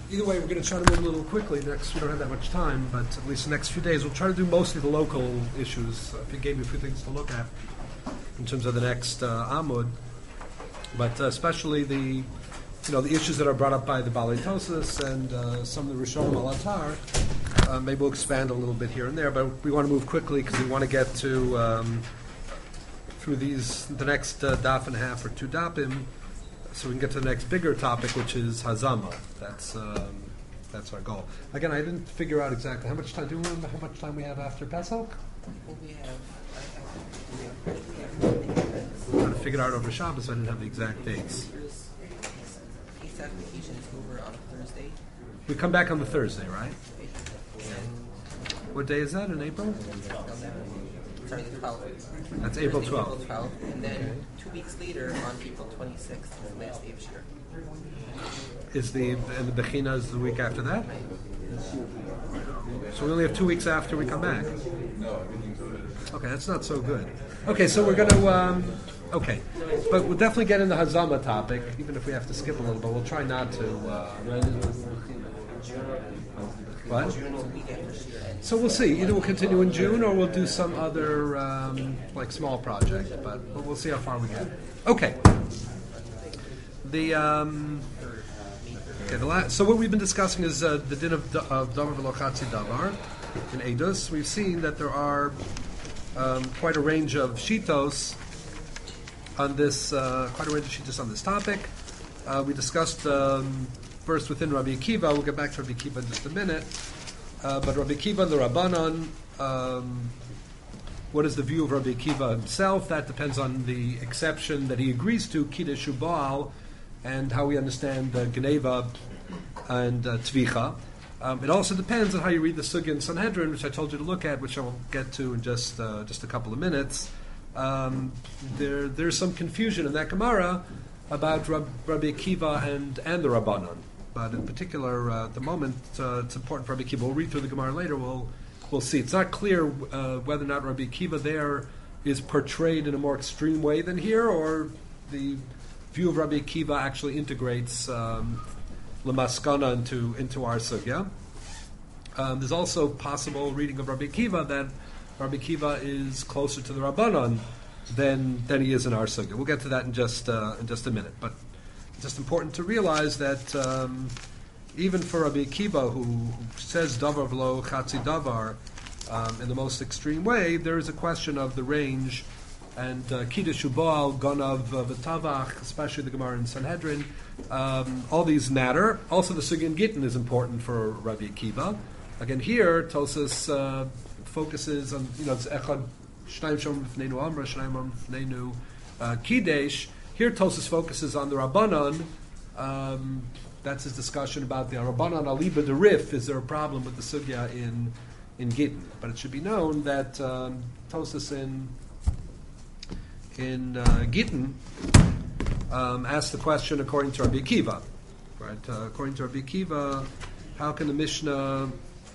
Either way, we're going to try to move a little quickly. Next, we don't have that much time, but at least the next few days, we'll try to do mostly the local issues. If you gave me a few things to look at in terms of the next Amud, but especially the issues that are brought up by the Balei Tosas and some of the Rishonim al Atar. Maybe we'll expand a little bit here and there, but we want to move quickly because we want to get to through the next daf and a half or two dapim, so we can get to the next bigger topic, which is Hazama. That's our goal. Again, I didn't figure out exactly how much time. Do you remember how much time we have after Pesach? Well, we have I'm trying to figure it out over Shabbos. So I didn't have the exact dates. Pesach vacation is over on Thursday. We come back on the Thursday, right? What day is that? In April? Sorry, the 12th. That's April 12th. April 12th. And then 2 weeks later, on April 26th, is the last day of Shir. And the Bechina is the week after that? So we only have 2 weeks after we come back. Okay, that's not so good. Okay, so we're going to... okay, but we'll definitely get into the Hazama topic, even if we have to skip a little bit. We'll try not to... What? So we'll see. Either we'll continue in June or we'll do some other small project, but we'll see how far we get. Okay. So what we've been discussing is the din of davar v'lo chatzi davar in Eidos. We've seen that there are quite a range of shitos on this. Topic. We discussed first within Rabbi Akiva. We'll get back to Rabbi Akiva in just a minute. But Rabbi Akiva and the Rabbanon, what is the view of Rabbi Akiva himself? That depends on the exception that he agrees to, Kiddush Ubal, and how we understand Geneva and Tvicha. It also depends on how you read the Sugya in Sanhedrin, which I told you to look at, which I will get to in just a couple of minutes. There's some confusion in that Gemara about Rabbi Akiva and the Rabbanon. But in particular, at the moment, it's important for Rabbi Akiva. We'll read through the Gemara later. We'll see. It's not clear whether or not Rabbi Akiva there is portrayed in a more extreme way than here, or the view of Rabbi Akiva actually integrates Lamaskana into our sugya. There's also possible reading of Rabbi Akiva that Rabbi Akiva is closer to the Rabbanon than he is in our sugya. We'll get to that in just a minute, but. Just important to realize that even for Rabbi Akiva, who says davar v'lo chatzi davar in the most extreme way, there is a question of the range and kiddush ubal, ganav v'tavach, especially the Gemara in Sanhedrin. All these matter. Also, the Sugya in Gittin is important for Rabbi Akiva. Again, here Tosas focuses on it's echad shnayim shom b'fneinu amra, shnayim shom b'fneinu kidesh. Here Tosas focuses on the Rabbanon. That's his discussion about the Rabbanon Aliba de Rif. Is there a problem with the Sugya in Gittin? But it should be known that Tosas in Gittin asked the question according to Rabbi Akiva. Right? According to Rabbi Akiva, how can the Mishnah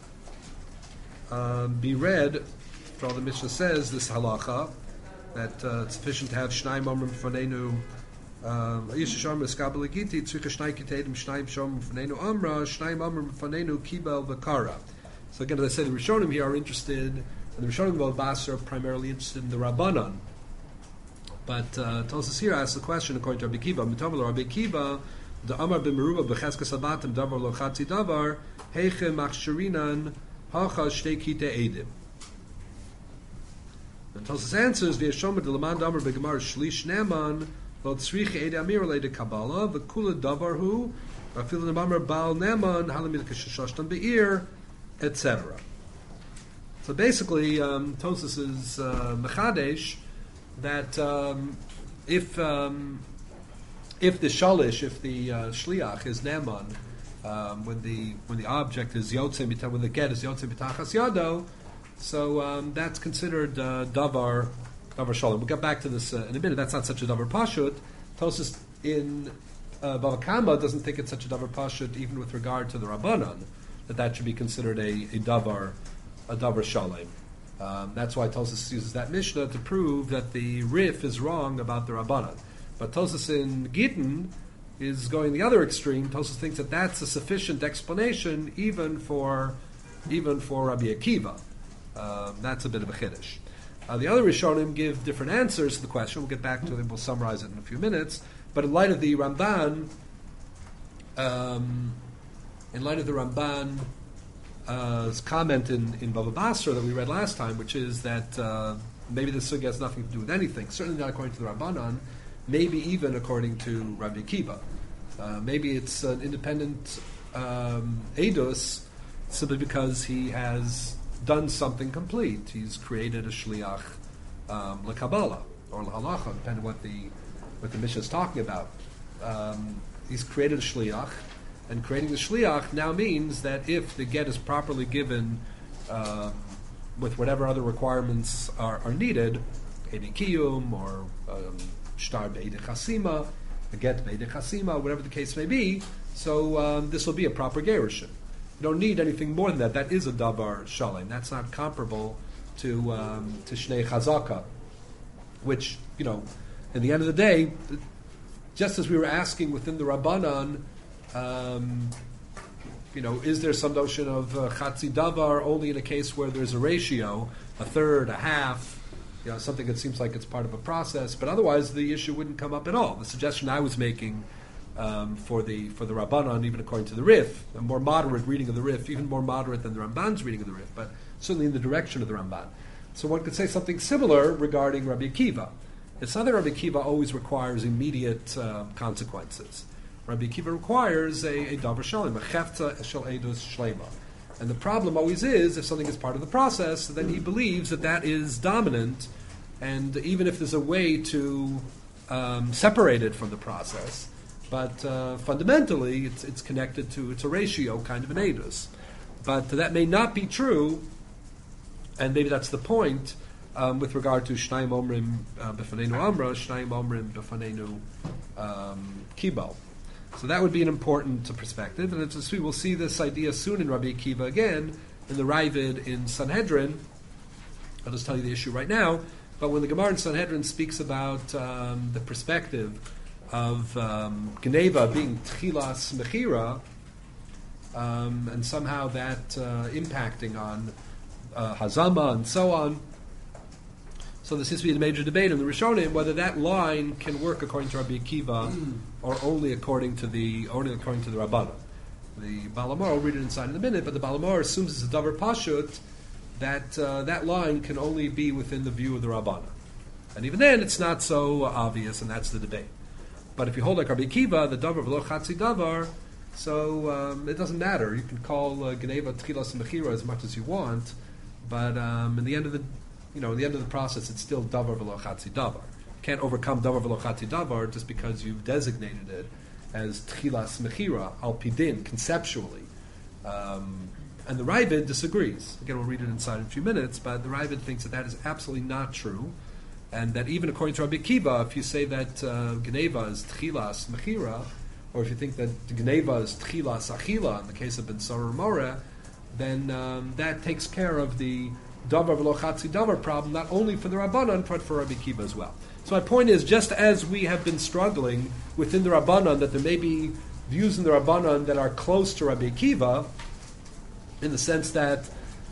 be read? For all the Mishnah says this halacha, that it's sufficient to have Shnayim Amrim Fanenu Yishasham Eskabel Giti Tzricha Shnai Kitedim Shnayim Shom Fanenu Amra Shnayim Amrim Fanenu Kibel Vakara. So again, as I said, the Rishonim here are interested, and the Rishonim of Basra are primarily interested in the Rabbanon. But Tosas here asks the question according to Rabbi Akiva. Mitavel Rabbi Akiva, the Amar b'Meruba b'Cheskas Sabatim Davar Lo Chatzi Davar Heiche Machshirinan Hacha Shtei Kite Edim. And Tosas answers, "V'yashom d'Laman Damar b'Gemar Shlish Neman Lo Tzricha Ede Amir Leide Kabbalah V'Kula Davar Hu V'Afil Nemamar Baal Neman Halamid K'Shashtan Be'ir," etc. So basically, Tosas is mechadesh that if the shalish, if the shliach is neman, when the object is yotze, when the get is yotze b'tachas yado. So that's considered davar shalom. We'll get back to this in a minute. That's not such a davar pashut. Tosas in Bava Kama doesn't think it's such a davar pashut, even with regard to the Rabbanon, that should be considered a davar shalom. That's why Tosas uses that Mishnah to prove that the Rif is wrong about the Rabbanon. But Tosas in Gittin is going the other extreme. Tosfos thinks that that's a sufficient explanation even for Rabbi Akiva. That's a bit of a chiddush. The other Rishonim give different answers to the question. We'll get back to it. We'll summarize it in a few minutes. But in light of the Ramban's comment in Bava Basra that we read last time, which is that maybe this sugya has nothing to do with anything. Certainly not according to the Rabbanan. Maybe even according to Rabbi Akiva. Maybe it's an independent edus simply because he has done something complete. He's created a shliach lekabbalah or l'halacha, depending on what the Mishnah is talking about. He's created a shliach, and creating the shliach now means that if the get is properly given with whatever other requirements are needed, edi kiyum or shtar be'edi chasima, a get be'edi chasima, whatever the case may be, so this will be a proper gerushin. You don't need anything more than that. That is a davar shalem. That's not comparable to shnei chazaka, which, in the end of the day, just as we were asking within the Rabbanan, is there some notion of chatzi davar only in a case where there's a ratio, a third, a half, something that seems like it's part of a process, but otherwise the issue wouldn't come up at all. The suggestion I was making for the Rabbanan, even according to the Rif, a more moderate reading of the Rif, even more moderate than the Ramban's reading of the Rif, but certainly in the direction of the Ramban. So one could say something similar regarding Rabbi Akiva. It's not that Rabbi Akiva always requires immediate consequences. Rabbi Akiva requires a davar shalem, a chefta shel edus shlema. And the problem always is, if something is part of the process, then he believes that is dominant, and even if there's a way to separate it from the process, but fundamentally it's connected to, it's a ratio, kind of an edus. But that may not be true, and maybe that's the point, with regard to Shnayim Omrim B'Fanenu Amra, Shnayim Omrim B'Fanenu Kibal. So that would be an important perspective, and as we will see this idea soon in Rabbi Akiva again, in the Ravid in Sanhedrin. I'll just tell you the issue right now, but when the Gemara in Sanhedrin speaks about the perspective of Geneva being Tchilas Mechira, and somehow that impacting on Hazama and so on. So there seems to be a major debate in the Rishonim whether that line can work according to Rabbi Akiva or only according to the Rabbanan. The Balamor, I'll read it inside in a minute, but the Balamor assumes it's a davar pashut that that line can only be within the view of the Rabbanan. And even then, it's not so obvious, and that's the debate. But if you hold like Rabbi Akiva, the davar v'lo chatzi davar, so it doesn't matter. You can call Geneva Tchilas Mechira as much as you want, but in the end of the process, it's still davar v'lo chatzi davar. You can't overcome davar v'lo chatzi davar just because you've designated it as tchilas mechira al pidin conceptually. And the Ravid disagrees. Again, we'll read it inside in a few minutes, but the Ravid thinks that is absolutely not true, and that even according to Rabbi Akiva, if you say that Geneva is tchilas mechira, or if you think that Geneva is tchilas achila in the case of Ben Sarah Moreh, then that takes care of the davar v'lo chatzi davar problem, not only for the Rabbanan, but for Rabbi Akiva as well. So my point is, just as we have been struggling within the Rabbanan, that there may be views in the Rabbanan that are close to Rabbi Akiva, in the sense that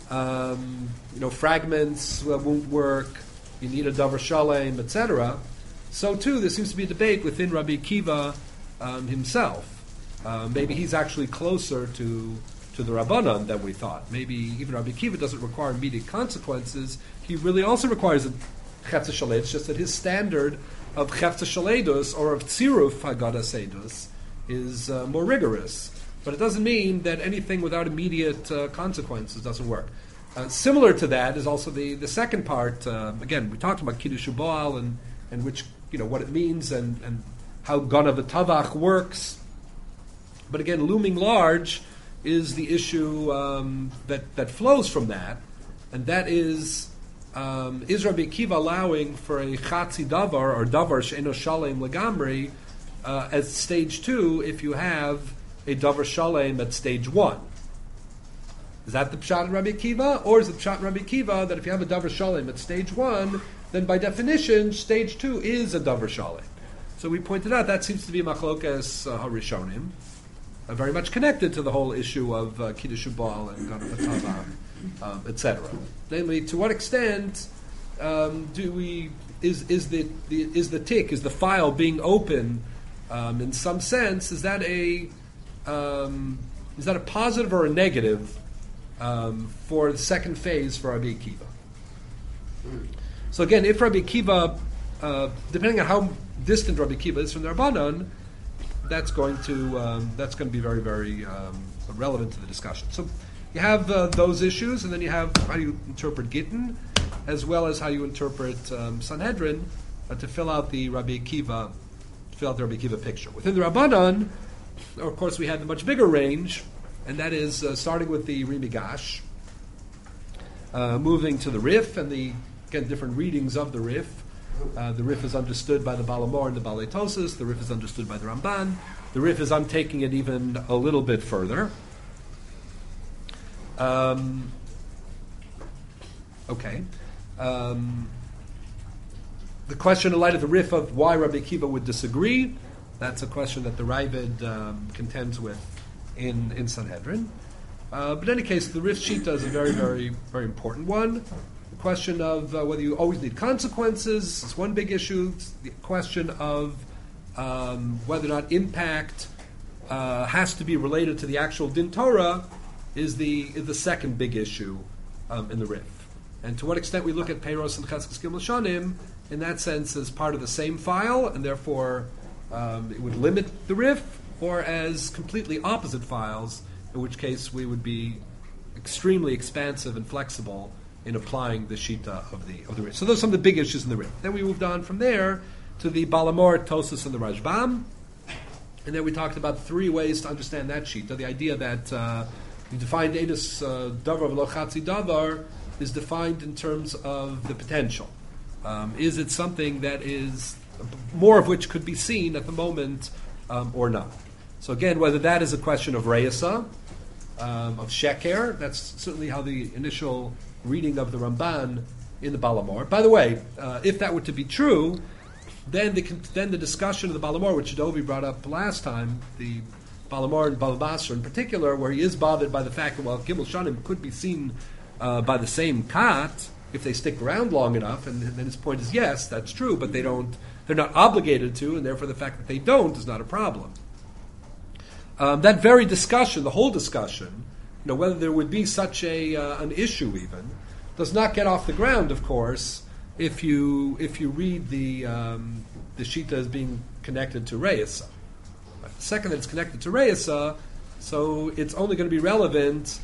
fragments won't work, you need a davar shalem, etc. So too, there seems to be a debate within Rabbi Akiva himself. Maybe he's actually closer to the Rabbanan than we thought. Maybe even Rabbi Akiva doesn't require immediate consequences. He really also requires a chefza shaled. It's just that his standard of chefza shaledus or of tziruf hagadas edus is more rigorous. But it doesn't mean that anything without immediate consequences doesn't work. Similar to that is also the second part. Again, we talked about Kiddush Baal and which, what it means and how Ganav Tavach works. But again, looming large is the issue that flows from that, and that is Rabbi Akiva allowing for a chatzi davar or davar she'eno shalem legamri at stage 2 if you have a davar shalem at stage 1? Is that the pshat in Rabbi Akiva, or is the pshat in Rabbi Akiva that if you have a davar shalem at stage 1, then by definition stage 2 is a davar shalem? So we pointed out that seems to be Machlokas Harishonim, very much connected to the whole issue of Kiddush Baal and Gan Hatava, etc. Namely, to what extent is the tick, is the file being open in some sense? Is that a positive or a negative for the second phase for Rabbi Akiva? So again, if Rabbi Akiva, depending on how distant Rabbi Akiva is from the Rabbanan, that's going to be very, very relevant to the discussion. So you have those issues, and then you have how you interpret Gittin, as well as how you interpret Sanhedrin to fill out the Rabbi Akiva picture. Within the Rabbanan, of course, we had the much bigger range, and that is starting with the Rimigash, moving to the Rif, and the different readings of the Rif. The Rif is understood by the Balamor and the Balei Tosas. The Rif is understood by the Ramban. The Rif is, I'm taking it even a little bit further. Okay. The question in light of the Rif of why Rabbi Akiva would disagree, that's a question that the Ravid contends with in Sanhedrin. But in any case, the Rif Shita is a very, very, very important one. The question of whether you always need consequences is one big issue. The question of whether or not impact has to be related to the actual Din Torah is the second big issue in the Rif. And to what extent we look at Peiros and Cheskes Gimel Shanim, in that sense, as part of the same file, and therefore it would limit the Rif, or as completely opposite files, in which case we would be extremely expansive and flexible in applying the Shita of the Rif. So those are some of the big issues in the Rif. Then we moved on from there to the Balamor, Tosas, and the Rashbam. And then we talked about three ways to understand that Shita. The idea that you defined Edus Davar V'lo Chatzi Davar is defined in terms of the potential. Is it something that is more of which could be seen at the moment or not? So again, whether that is a question of Reisa, of Sheker, that's certainly how the initial reading of the Ramban in the Balamor. By the way, if that were to be true, then the discussion of the Balamor, which Dovi brought up last time, the Balamor and Bava Basra in particular, where he is bothered by the fact that, well, Gimel Shanim could be seen by the same Kat if they stick around long enough, and then his point is, yes, that's true, but they're not obligated to, and therefore the fact that they don't is not a problem. That very discussion, the whole discussion, whether there would be such an issue even, does not get off the ground, of course, if you read the Shita as being connected to Reisa. The second that it's connected to Reisa, so it's only going to be relevant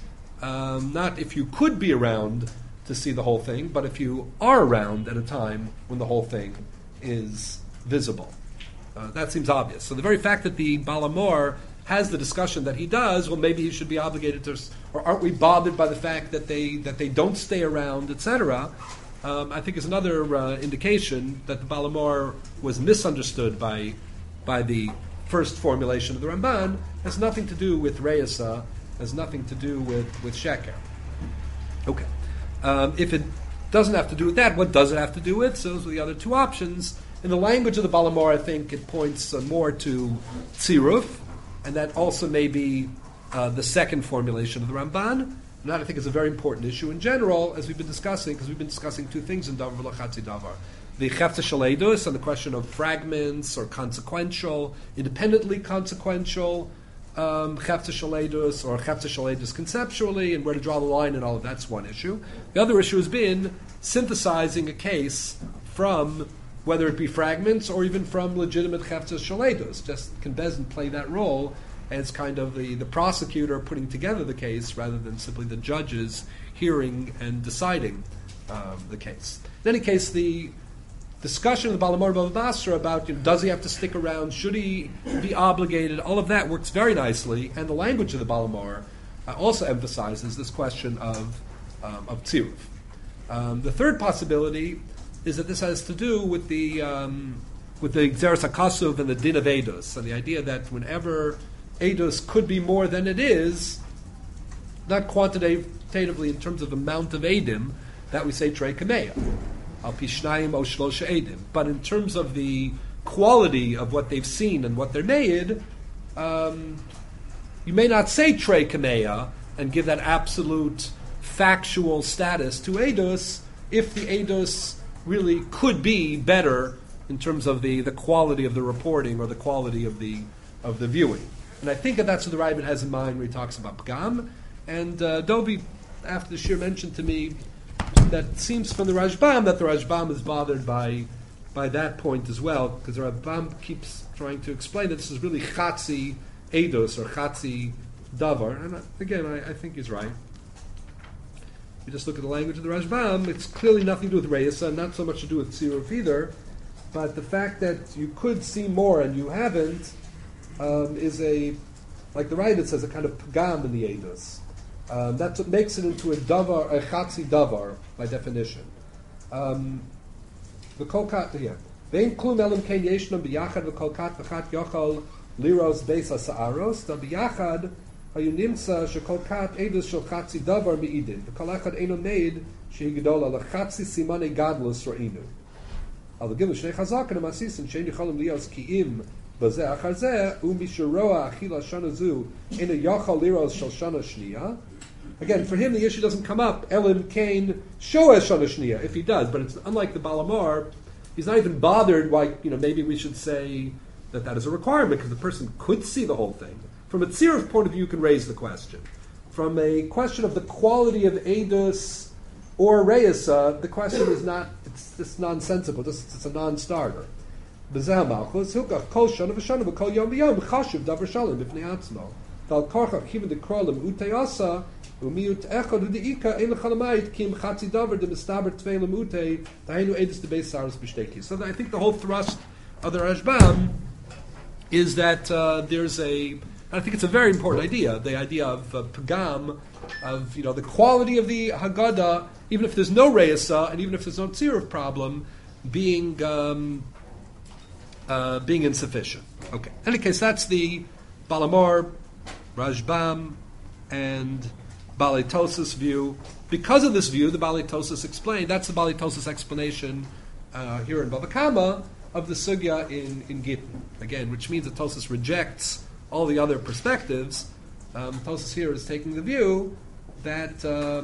not if you could be around to see the whole thing, but if you are around at a time when the whole thing is visible. That seems obvious. So the very fact that the Balamor has the discussion that he does, well, maybe he should be obligated to, or aren't we bothered by the fact that they don't stay around, etc., I think is another indication that the Balamor was misunderstood by the first formulation of the Ramban. Has nothing to do with Reisa, has nothing to do with Sheker. Okay. If it doesn't have to do with that, what does it have to do with? So those are the other two options. In the language of the Balamor, I think it points more to Tziruf, and that also may be the second formulation of the Ramban. And that, I think, is a very important issue in general, as we've been discussing, because we've been discussing two things in Davar V'lo Chatzi Davar. The Chefta Shaledus, and the question of fragments or consequential, independently consequential Chefta Shaledus, or Chefta Shaledus conceptually, and where to draw the line and all of that's one issue. The other issue has been synthesizing a case from whether it be fragments or even from legitimate Chefta Shaledus. Just can Bezdin play that role as kind of the prosecutor putting together the case rather than simply the judges hearing and deciding the case. In any case, the discussion of the Balamor Bava Basra about does he have to stick around, should he be obligated, all of that works very nicely, and the language of the Balamor also emphasizes this question of tziruf. The third possibility is that this has to do with the Gzeres HaKasuv and the Din of Eidos, so the idea that whenever Eidos could be more than it is, not quantitatively in terms of amount of Eidim, that we say Trei Kameya, Al Pishnayim O Shlosha Eidim, but in terms of the quality of what they've seen and what they're made, you may not say Trey Kameya and give that absolute factual status to Eidos if the Eidos really could be better in terms of the quality of the reporting or the quality of the viewing. And I think that's what the Ravid has in mind when he talks about Pgam. And Dovi, after the Shir, mentioned to me that seems from the Rashbam that the Rashbam is bothered by that point as well, because the Rashbam keeps trying to explain that this is really Chatzi Eidos or Chatzi Davar. And again, I think he's right. You just look at the language of the Rashbam, it's clearly nothing to do with Reisa, not so much to do with Tziruf either, but the fact that you could see more and you haven't is like the Ravid says, a kind of Pgam in the Eidos. That's what makes it into a davar, a chatzi davar, by definition. The kolkat, yeah. Vein klum elam kein yeshnam biyachad v'kolkat v'chat yochal liros beis ha'sa'aros, da biyachad hayu nimtza shekolkat edus shel chatzi davar mi'idin, v'kol echad eino meid shehi gedola l'chatzi simane gadlus ro'inu. Al v'gilu shnei chazakan ha'masisin shein yicholim lios ki'im b'zeh achar zeh, u'mishuroa achila shana zu ina yochal liros shel shana shniya. Again, for him the issue doesn't come up. Elim Kain Shoah Shana Shniya, if he does, but it's unlike the Balamar, he's not even bothered why, maybe we should say that is a requirement, because the person could see the whole thing. From a tziruf point of view, you can raise the question. From a question of the quality of Eidos or Reisa, the question is not, it's just nonsensical, it's a non-starter. B'zeh malchus, hukach kol shana v'shana v'kol yom v'yom chashiv davar shalom b'fnei atzmo. Val korchach kiva de krolim utei umiut echad u'deika ein l'chalamayit kim chatzi davar de mistaber tvei lemutei daheinu edus de beis saros b'shteki. So I think the whole thrust of the Rashbam is that there's I think it's a very important idea, the idea of Pagam, of the quality of the Haggadah, even if there's no Reisa, and even if there's no Tziruf problem, being insufficient. Okay. In any case, that's the Balamor, Rashbam, and Balei Tosas view. Because of this view, the Balei Tosas explained, that's the Balei Tosas explanation here in Bava Kama of the Sugya in Gittin. Again, which means that Tosas rejects all the other perspectives. Tosas here is taking the view that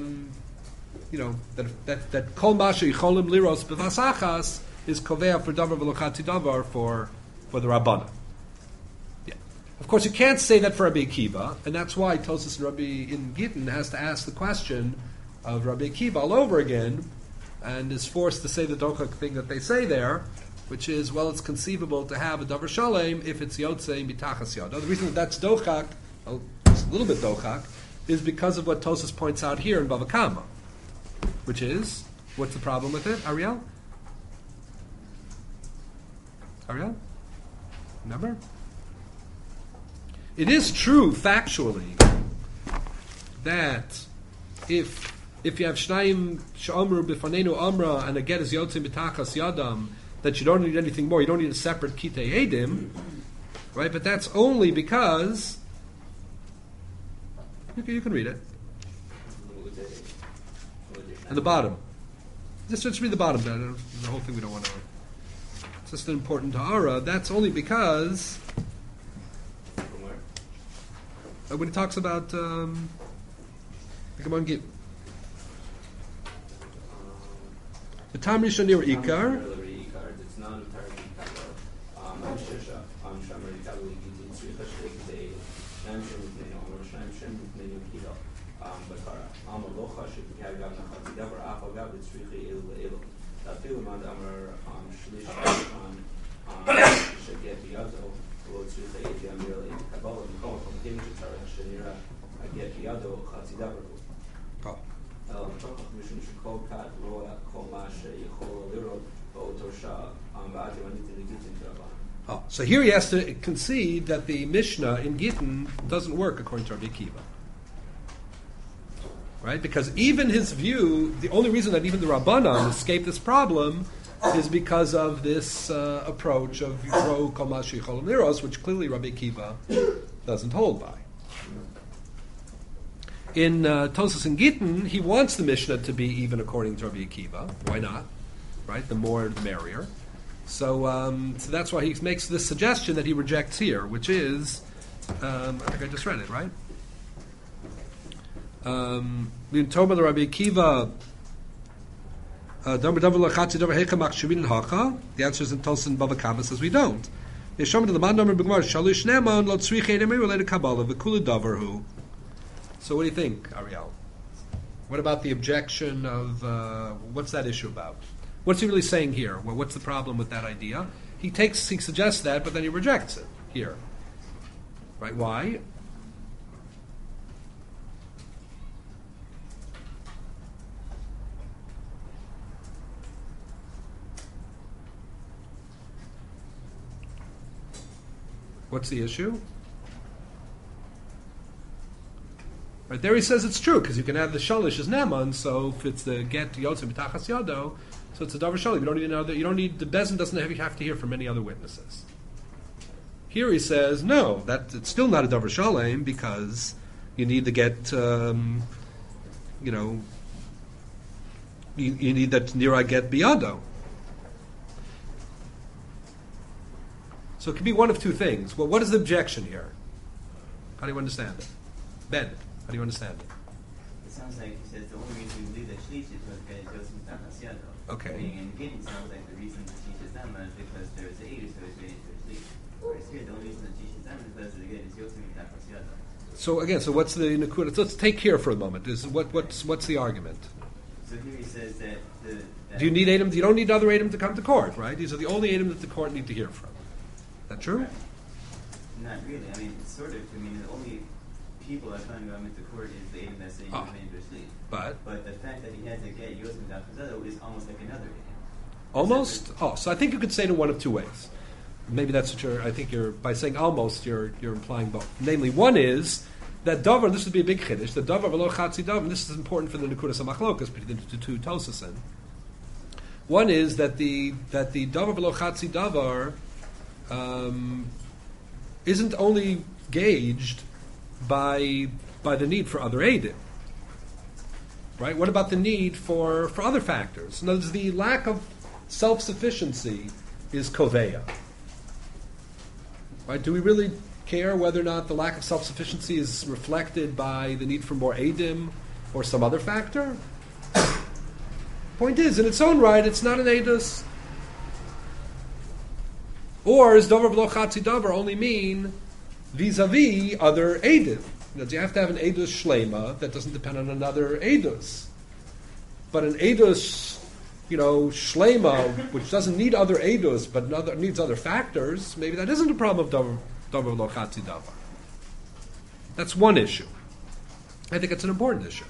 that Kol Masha Yicholim Liros B'Vasachas is Kovea for Davar V'Lochati Davar for the Rabbana. Of course, you can't say that for Rabbi Akiva, and that's why Tosas and Rabbi in Gittin has to ask the question of Rabbi Akiva all over again, and is forced to say the dochak thing that they say there, which is, well, it's conceivable to have a davar shalem if it's yotzei mitachas yad. The reason that's dochak, it's a little bit dochak, is because of what Tosas points out here in Bava Kama, which is, what's the problem with it, Ariel? Remember? It is true, factually, that if you have Shnayim Sh'omru B'fanenu Amra and a get is Yotzei B'tachas Yadam, that you don't need anything more, you don't need a separate Kitei Edim, right? But that's only because, you can read it. And the bottom. Just read the bottom, the whole thing we don't want to. It's just an important Ta'ara. That's only because when he talks about the Gemara Git. The Tam Rishon Nir Ikar. So here he has to concede that the Mishnah in Gittin doesn't work according to Rabbi Akiva. Right? Because even his view, the only reason that even the Rabbanan escape this problem is because of this approach of Yitro Kol Masha Yicholim Liros, which clearly Rabbi Akiva doesn't hold by. In Tosas and Gittin, he wants the Mishnah to be even according to Rabbi Akiva. Why not? Right? The more, the merrier. So that's why he makes this suggestion that he rejects here, which is, I think I just read it, right? The Rabbi Akiva. The answer is in Tosin Bava Kama says we don't. So what do you think, Ariel? What about the objection of what's that issue about? What's he really saying here? Well, what's the problem with that idea? He suggests that, but then he rejects it here. Right? Why? What's the issue? Right there he says it's true, because you can have the shalish as neman, so if it's the get yotzim b'tachas yado, so it's a davar shalim. You don't need the bezin doesn't have to hear from any other witnesses. Here he says, no, that it's still not a davar shalim, because you need to get, you need that nira get biyado. So it could be one of two things. Well, what is the objection here? How do you understand it? Ben, how do you understand it? It sounds like he says the only reason we believe that Shlish is because Yosef Tachasiado. Okay. In the beginning, it sounds like the reason that Shlish is Dama is because there is the Eidu, so it's made into a Shlish. Whereas here, the only reason that Shlish is Dama is because again, it's Yosef Tachasiado. So again, so what's the Nakuda? Let's take here for a moment. What's the argument? So here he says that do you need Adam? You don't need other Adam to come to court, right? These are the only Adam that the court need to hear from. That true? Not really. I mean, it's sort of. I mean, the only people that find him into court is the Adam that's saying he's made into a Shlish. But the fact that he has to get Yosef Tachasiado is almost like another Adam. Almost? Oh, so I think you could say it in one of two ways. Maybe that's what I think you're, by saying almost, you're implying both. Namely, one is that davar, this would be a big chiddush, the davar v'lo chatzi davar, and this is important for the Nekudas HaMachlokas, between the two Tosasin. One is that the davar v'lo chatzi davar isn't only gauged by the need for other eidim. Right? What about the need for other factors? In other words, the lack of self-sufficiency is koveya. Right? Do we really care whether or not the lack of self-sufficiency is reflected by the need for more eidim or some other factor? Point is, in its own right, it's not an eidus. Or does davar v'lo chatzi davar only mean vis-a-vis other eidim? You have to have an edus shlema that doesn't depend on another edus. But an edus, shlema, which doesn't need other edus but needs other factors, maybe that isn't a problem of davar v'lo chatzi davar. That's one issue. I think it's an important issue.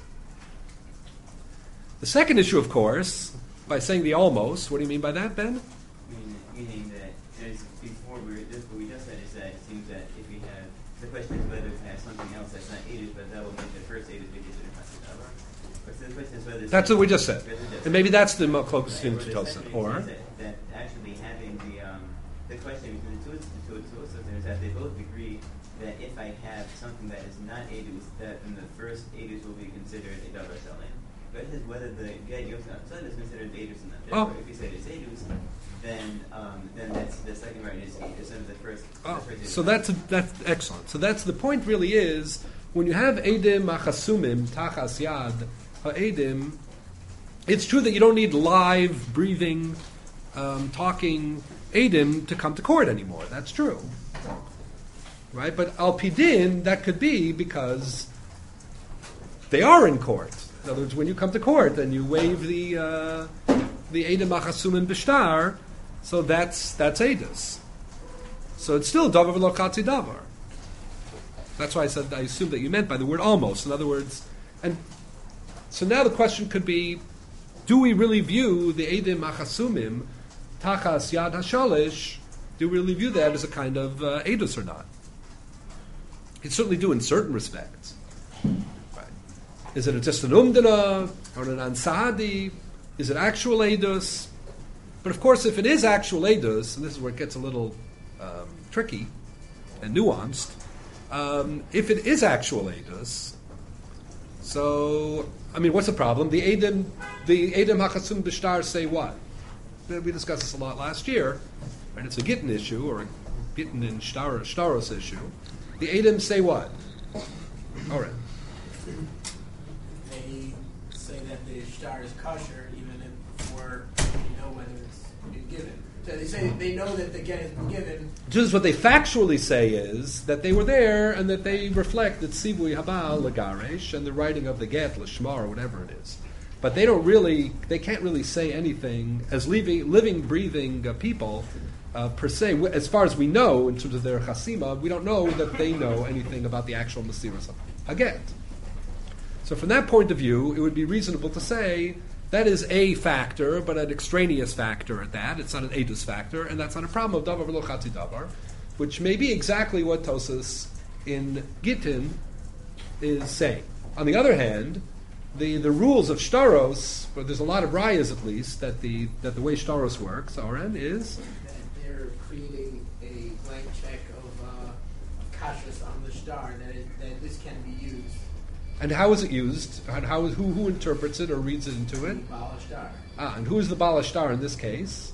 The second issue, of course, by saying the almost, what do you mean by that, Ben? Meaning that, as before, what we just said is that it seems that if we have, the question is whether to have something else that's not Edus, but that will make the first Edus be considered Hasidava. But the question is whether... That's what we just said. And maybe that's the closest thing to Tosin. Or? That actually having the question between the two is that they both agree that if I have something that is not Edus, that then the first Edus will be considered a Davar Salim. But it is whether the Ged Yosef is considered Edus or not. Therefore, if you say it's Edus, then that's the second right is instead of the first. So that's excellent. So that's the point. Really, is when you have edim achasumim tachas yad ha'edim, it's true that you don't need live, breathing, talking edim to come to court anymore. That's true, right? But al pidin, that could be because they are in court. In other words, when you come to court and you waive the edim achasumim b'shtar. So that's edus. So it's still davar v'lo chatzi davar. That's why I assumed that you meant by the word almost. In other words, and so now the question could be: do we really view the edim achasumim tachas yad hashalish? Do we really view that as a kind of edus or not? You certainly do in certain respects. Right. Is it just an umdana or an ansahadi? Is it actual edus? But of course, if it is actual edus, and this is where it gets a little tricky and nuanced, if it is actual edus, so I mean, what's the problem? The edim hachasum b'shtar say what? We discussed this a lot last year, and it's a Gittin issue, or a Gittin and Shtaros issue. The Eidim say what? All right. They say that the shtar is kosher even before you know whether it's been given. So they say they know that the get has been given. Just what they factually say is that they were there and that they reflect that Sibui Habal Lagaresh and the writing of the get, Lashmar, or whatever it is. But they can't really say anything as living, breathing people per se. As far as we know, in terms of their chasima, we don't know that they know anything about the actual Mesiras Haget. So from that point of view, it would be reasonable to say that is a factor, but an extraneous factor at that. It's not an edus factor, and that's not a problem of davar v'lo chatzi davar, which may be exactly what Tosas in Gittin is saying. On the other hand, the rules of shtaros, but there's a lot of rayas at least that the way shtaros works, Oren, is That they're creating a blank check of kashrus on the shtar that this can be used. and how is it used? And who interprets it or reads it into it? Baal Ashtar. And who is the Baal Ashtar in this case?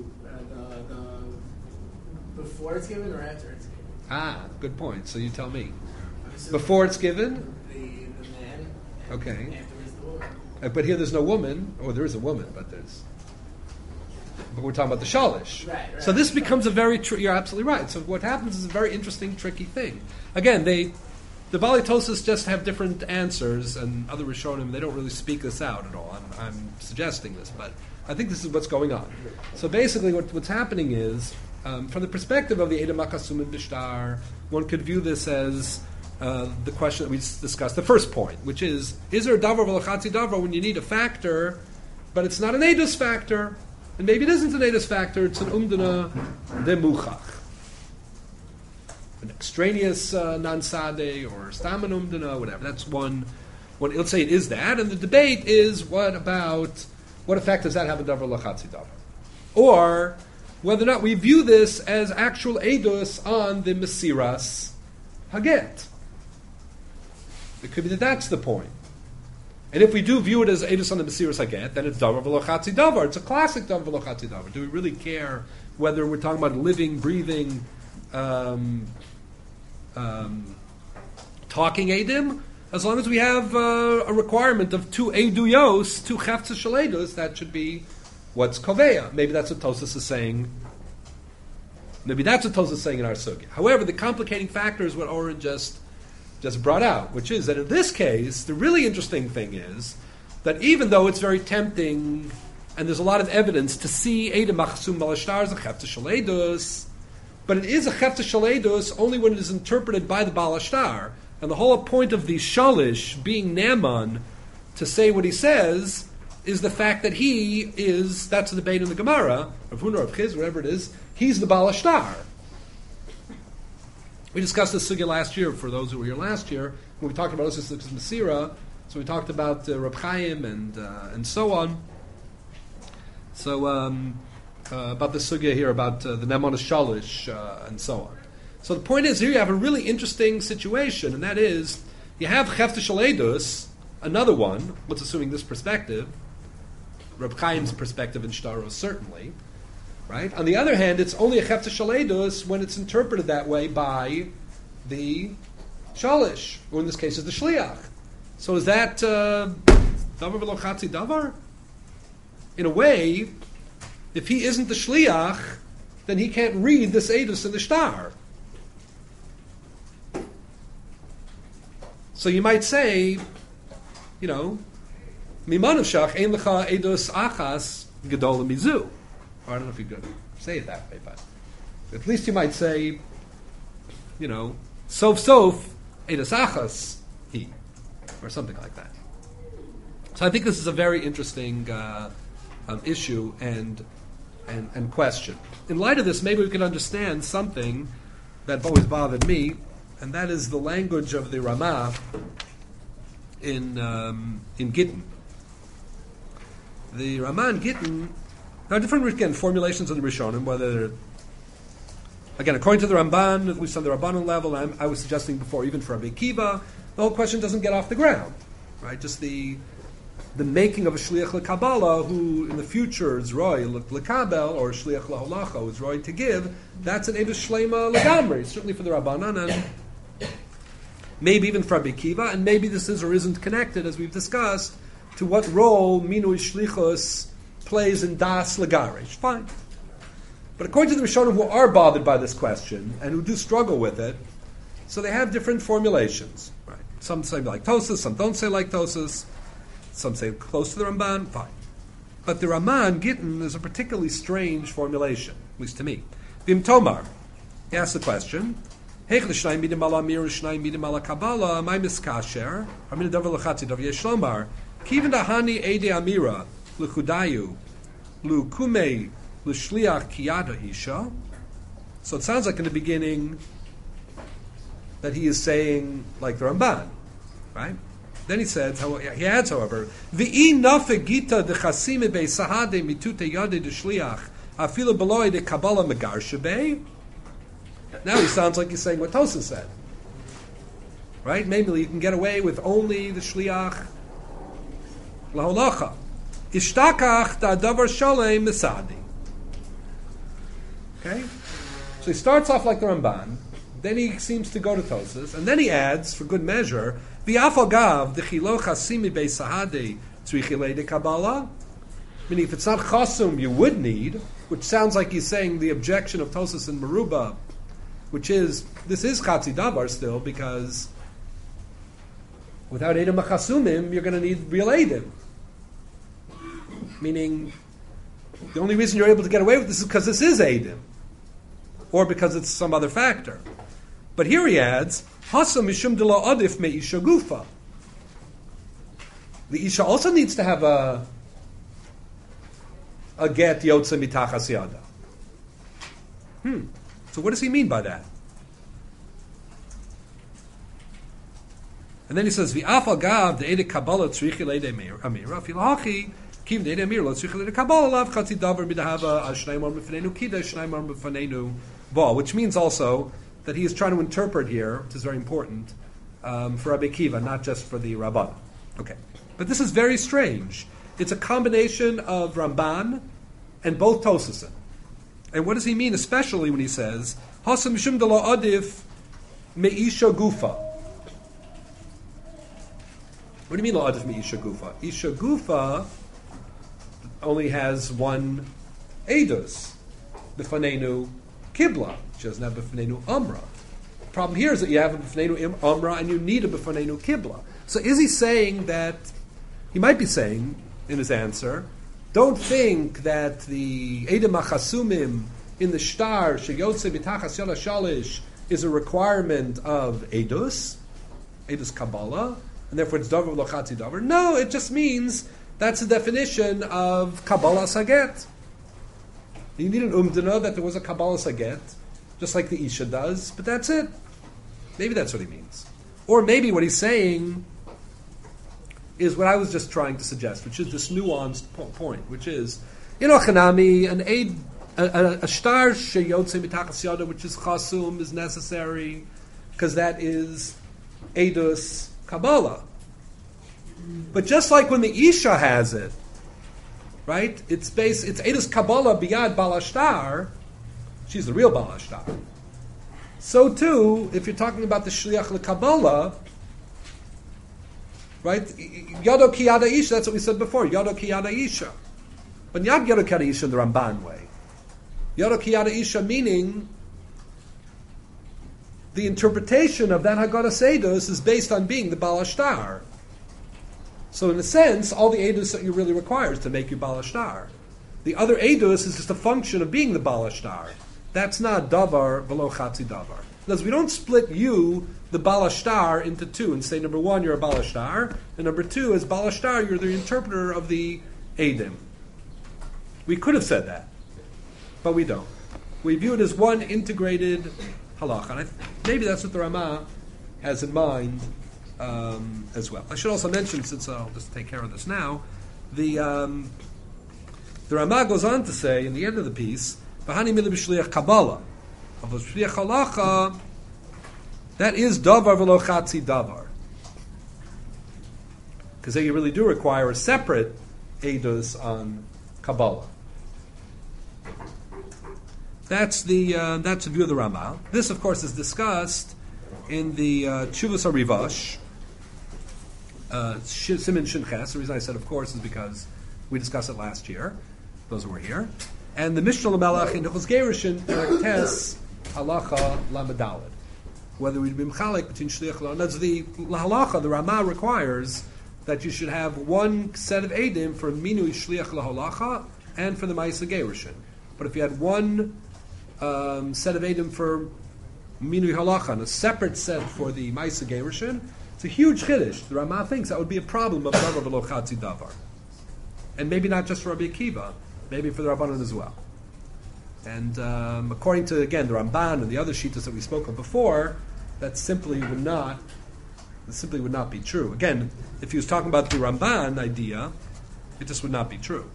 Before it's given or after it's given? Good point. So you tell me. So Before it's given? the man. And Okay. afterwards the woman. But here there's no woman. Or there is a woman, but we're talking about the shalish. Right. So this becomes a very you're absolutely right. So what happens is a very interesting, tricky thing. Again, the Bali Tosas just have different answers, and other Rishonim, they don't really speak this out at all. I'm suggesting this, but I think this is what's going on. So basically what's happening is, from the perspective of the Edom Akasum and Bishtar, one could view this as the question that we discussed, the first point, which is there a davar v'lachatzi davar when you need a factor, but it's not an edus factor, and maybe it isn't an edus factor, it's an umdana demuchach. An extraneous non-sade or stamen umdana, whatever. That's one. Let's say it is that, and the debate is what effect does that have on davar v'lachatzi davar? Or whether or not we view this as actual edus on the Mesiras Haget. It could be that that's the point. And if we do view it as edus on the Mesiras Haget, then it's davar v'lo chatzi davar. It's a classic davar v'lo chatzi davar. Do we really care whether we're talking about living, breathing, talking edim? As long as we have a requirement of two eduyos, two cheftzah shel edus, that should be what's koveya. Maybe that's what Tosas is saying. Maybe that's what Tosas is saying in our sugya. However, the complicating factor is what Oren just brought out, which is that in this case, the really interesting thing is that even though it's very tempting, and there's a lot of evidence to see Edom Machsum Balashtar as a Chefta Shaledus, but it is a Chefta Shaledus only when it is interpreted by the Balashtar. And the whole point of the Shalish being Naaman to say what he says is the fact that he is, that's the debate in the Gemara, of Huna, of Chiz, whatever it is, he's the Balashtar. We discussed this sugya last year, for those who were here last year, when we talked about Osis Masira. So we talked about Reb Chaim and so on. So about the sugya here, about the Naaman Shalish and so on. So the point is, here you have a really interesting situation, and that is, you have Chefta Shaledus, another one, let's assuming this perspective, Reb Chaim's perspective in Shtaros, certainly, right? On the other hand, it's only a Chefta Shaledus when it's interpreted that way by the Shalish, or in this case, is the Shliach. So is that Davar V'lo Chatzi Davar? In a way, if he isn't the Shliach, then he can't read this Edus in the Shtar. So you might say, Mimanu Shach Ein Lecha Edus Achas Gedol Mizu. I don't know if you could say it that way, but at least you might say, Sof Edus Achas he, or something like that. So I think this is a very interesting issue and question. In light of this, maybe we can understand something that always bothered me, and that is the language of the Ramah in Gittin. The Ramah in Gittin, there are different formulations of the Rishonim, whether again, according to the Ramban, at least on the Rabbanon level, I was suggesting before, even for Rabbi Akiva, the whole question doesn't get off the ground, right? Just the the making of a shliach l'kabbalah, who in the future is roy l'kabel, or shliach l'holacha, who is roy to give, that's an edus shlema legamri, certainly for the Rabbanan, and maybe even for Rabbi Akiva, and maybe this is or isn't connected, as we've discussed, to what role minui shlichus plays in das legarish. Fine. But according to the Rishonim who are bothered by this question, and who do struggle with it, so they have different formulations. Right? Some say like Tosas, some don't say like Tosas, some say close to the Ramban, fine. But the Raman Gittin is a particularly strange formulation, at least to me. Vim Tomar, he asks the question, Heich l'shnayim midim ala amir l'shnayim midim ala kabbalah, my miskasher, amin davar l'chatzi davar yeshlomar, kivin dahani ede amira, l'chudayu, l'kumei, l'shliach kiyada isha. So it sounds like in the beginning that he is saying like the Ramban, right? Then he says, he adds, however, V'i nafek gita dechasime be sahade mitute yade de shliach afilu beloy de kabbalah megar shebei. Now he sounds like he's saying what Tosa said, right? Maybe you can get away with only the shliach laholacha. Ishtakach da davar shalem mesadi. Okay, so he starts off like the Ramban. Then he seems to go to Tosas, and then he adds, for good measure, V'afagav d'chilo chasimi be'sahade tzrichilei de Kabbalah. Meaning, if it's not chasum, you would need, which sounds like he's saying the objection of Tosas and Meruba, which is, this is chatzi davar still, because without edim achasumim, you're going to need real edim. Meaning, the only reason you're able to get away with this is because this is edim, or because it's some other factor. But here he adds, Hasa mishum de la adif me isha gufa. The isha also needs to have a get yotze mitachas yada. So what does he mean by that? And then he says, V'af agav de ede kabbalah tzrichi leide amira filachi kim de ede amira lo tzrichi leide kabbalah lav chatzi davar midahava ashnayim ar b'fanenu kida ashnayim ar b'fanenu ba, which means also that he is trying to interpret here, which is very important, for Rabbi Akiva, not just for the Rabban. Okay. But this is very strange. It's a combination of Ramban and both Tosasin. And what does he mean, especially when he says, Hasa mishum de la adif me'isha gufa? What do you mean la adif me'isha gufa? Isha gufa only has one edus, b'fanenu kibla. She doesn't have b'fanenu amra. The problem here is that you have a b'fanenu amra and you need a b'fanenu kibla. So is he saying that, he might be saying in his answer, don't think that the edem achasumim in the shtar sheyotze mitachas yada shalish is a requirement of edus kabbalah, and therefore it's davar l'chatzi davar. No, it just means that's the definition of kabbalah saget. You need an umdana that there was a kabbalah saget, just like the Isha does, but that's it. Maybe that's what he means. Or maybe what he's saying is what I was just trying to suggest, which is this nuanced point, which is, Chanami, a shtar sheyotze mitachas yada, which is chasum, is necessary, because that is edus kabbalah. But just like when the Isha has it, right? It's edus kabbalah biyad balashtar. She's the real balashtar. So too, if you're talking about the shliach lekabbalah, right? Yado ki yada isha. That's what we said before. Yado ki yada isha, but not yado ki yada isha in the Ramban way. Yado ki yada isha meaning the interpretation of that Haggadah Edus is based on being the balashtar. So in a sense, all the edus that you really require is to make you balashtar. The other edus is just a function of being the balashtar. That's not davar v'lo chatzi davar. Because we don't split you, the balashtar, into two and say, number one, you're a balashtar, and number two, as balashtar, you're the interpreter of the edim. We could have said that, but we don't. We view it as one integrated halacha. And maybe that's what the Ramah has in mind as well. I should also mention, since I'll just take care of this now, the Ramah goes on to say, in the end of the piece, V'hani mila b'shliach kabbalah. Of b'shliach halacha, that is davar v'lo chatzi davar. because then you really do require a separate edus on Kabbalah. That's the view of the Rama. This, of course, is discussed in the Tshuvas HaRivash, Siman Shin Ches. The reason I said, of course, is because we discussed it last year, those who were here. And the Mishnah L'Melech in Hilchos Gerushin, Perek Tes, Halacha Lamed Daled. Whether we'd be mechalik between shliach and that's the halacha. The Rama requires that you should have one set of edim for minui shliach lahalacha and for the ma'aseh gerushin. But if you had one set of edim for minui halacha and a separate set for the ma'aseh gerushin, it's a huge chiddush. The Rama thinks that would be a problem of davar v'lo chatzi davar, and maybe not just for Rabbi Akiva, maybe for the Rabbanan as well. And according to, again, the Ramban and the other shittas that we spoke of before, that simply would not be true. Again, if he was talking about the Ramban idea, it just would not be true.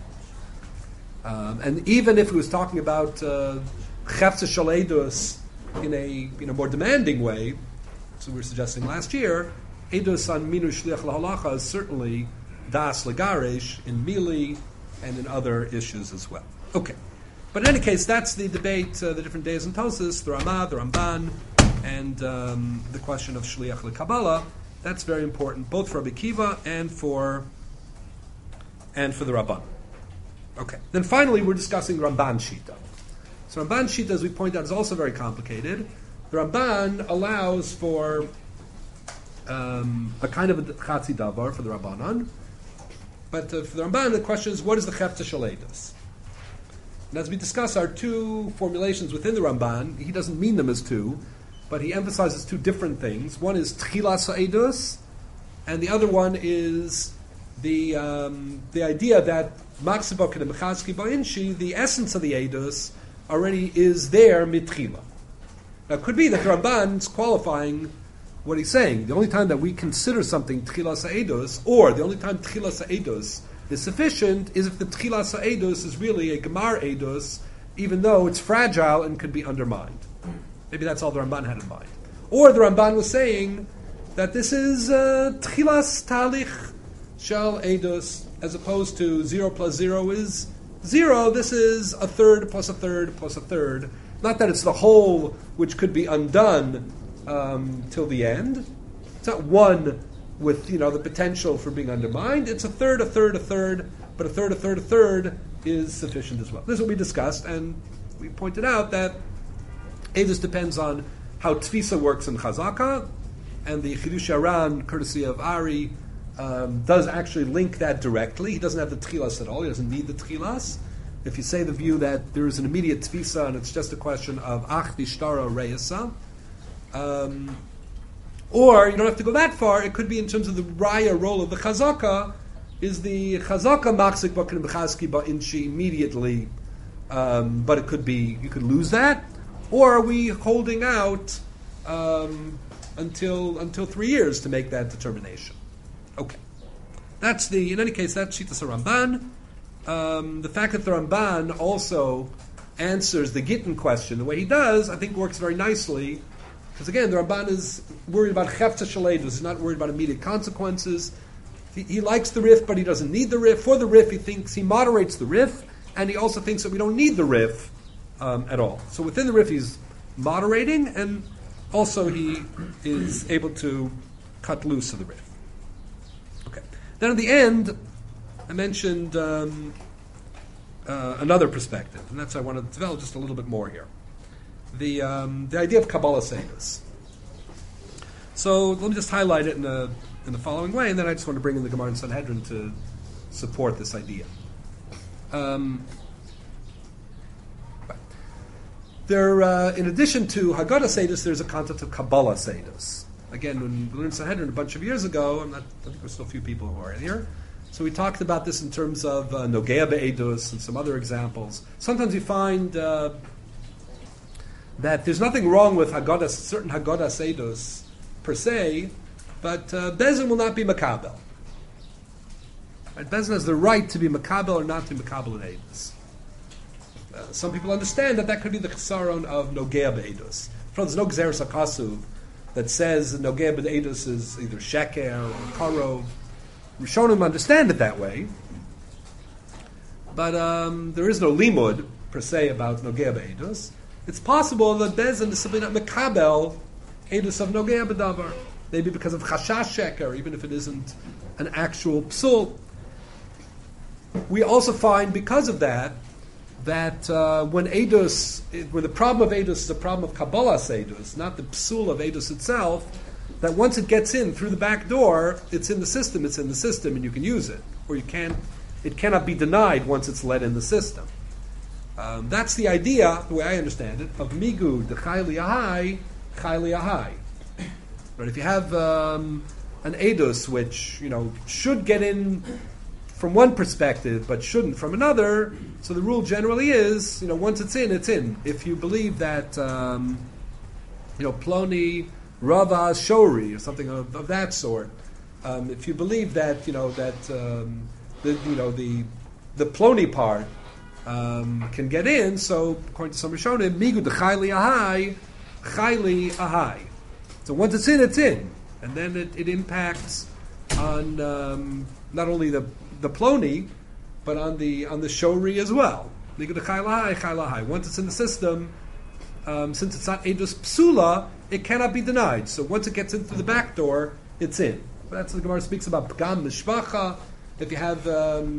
And even if he was talking about chefza shel edus in a more demanding way, so we were suggesting last year, edus on minu shliach lahalacha is certainly das legaresh in mili and in other issues as well. Okay. But in any case, that's the debate, the different days in Tosas, the Ramah, the Ramban, and the question of Shliach LeKabbalah. That's very important, both for Rabbi Akiva and for the Rabban. Okay. Then finally, we're discussing Ramban Shita. So Ramban Shita, as we point out, is also very complicated. The Ramban allows for a kind of a Chatzi Davar for the Rabbanan, but for the Ramban, the question is, what is the Chefza Shel Edus? And as we discuss our two formulations within the Ramban, he doesn't mean them as two, but he emphasizes two different things. One is Tchilas HaEdus, and the other one is the idea that Maksibok and Mechazki Ba'inshi, the essence of the Edus, already is there mitchila. Now it could be that the Ramban is qualifying what he's saying. The only time that we consider something Tchilas HaEdus, or the only time Tchilas HaEdus is sufficient is if the Tchilas HaEdus is really a Gemar Edus, even though it's fragile and could be undermined. Maybe that's all the Ramban had in mind. Or the Ramban was saying that this is Tchilas Talich Shel Edus, as opposed to 0 plus 0 is 0. This is a third plus a third plus a third. Not that it's the whole which could be undone till the end. It's not one with the potential for being undermined. It's a third, a third, a third, but a third, a third, a third is sufficient as well. This is what we discussed, and we pointed out that Edus depends on how Tfisa works in Chazaka, and the Chidush Aran, courtesy of Ari, does actually link that directly. He doesn't have the Tchilas at all. He doesn't need the Tchilas. If you say the view that there is an immediate Tfisa and it's just a question of Ach Dishtara Reyesa, or you don't have to go that far. It could be in terms of the raya role of the chazaka. Is the chazaka machzik b'kin b'chazki ba'inshi immediately? But it could be you could lose that, or are we holding out until 3 years to make that determination? Okay, that's in any case that's Shitas Ramban. The fact that the Ramban also answers the Gittin question the way he does, I think works very nicely. Because again, the Ramban is worried about chefza shel edus. He's not worried about immediate consequences. He likes the rif, but he doesn't need the rif. For the rif, he moderates the rif, and he also thinks that we don't need the rif at all. So within the rif, he's moderating, and also he is able to cut loose of the rif. Okay. Then at the end, I mentioned another perspective, and that's I want to develop just a little bit more here. The idea of Kabbalah Seidus. So let me just highlight it in the following way, and then I just want to bring in the Gemara and Sanhedrin to support this idea. In addition to Haggadah Seidus, there's a concept of Kabbalah Seidus. Again, when we learned Sanhedrin a bunch of years ago, I think there's still a few people who are in here. So we talked about this in terms of Nogea Be'edus and some other examples. Sometimes you find that there's nothing wrong with certain Haggadah Seidus per se, but Bezin will not be Makabel. Right? Bezin has the right to be Makabel or not to be Makabel in Edus. Some people understand that could be the Chesaron of Nogea Be'edus. There's no Gzeres HaKasuv that says Nogea Be'edus is either Sheker or Karov. Rishonim understand it that way, but there is no limud per se about Nogea B'Eidus. It's possible that Bezin is simply not Mekabel Eidus of Nogea B'Davar, maybe because of Chashash Sheker, even if it isn't an actual psul. We also find, because of that when the problem of Eidus is a problem of Kabbalah's Eidus, not the psul of Eidus itself, that once it gets in through the back door, it's in the system, and you can use it. Or it cannot be denied once it's let in the system. That's the idea, the way I understand it, of Migud, the Chayli Ahai. But if you have an Eidus which should get in from one perspective, but shouldn't from another. So the rule generally is, once it's in, it's in. If you believe that, Ploni Rava Shori or something of that sort, if you believe that, the Ploni part can get in, so according to some Rishonim, Migu the Chayli Ahai. So once it's in, and then it impacts on not only the Ploni, but on the Shori as well. Once it's in the system, since it's not Eidus Psula, it cannot be denied. So once it gets in through the back door, it's in. That's what the Gemara speaks about Pgam Mishpacha. If you have,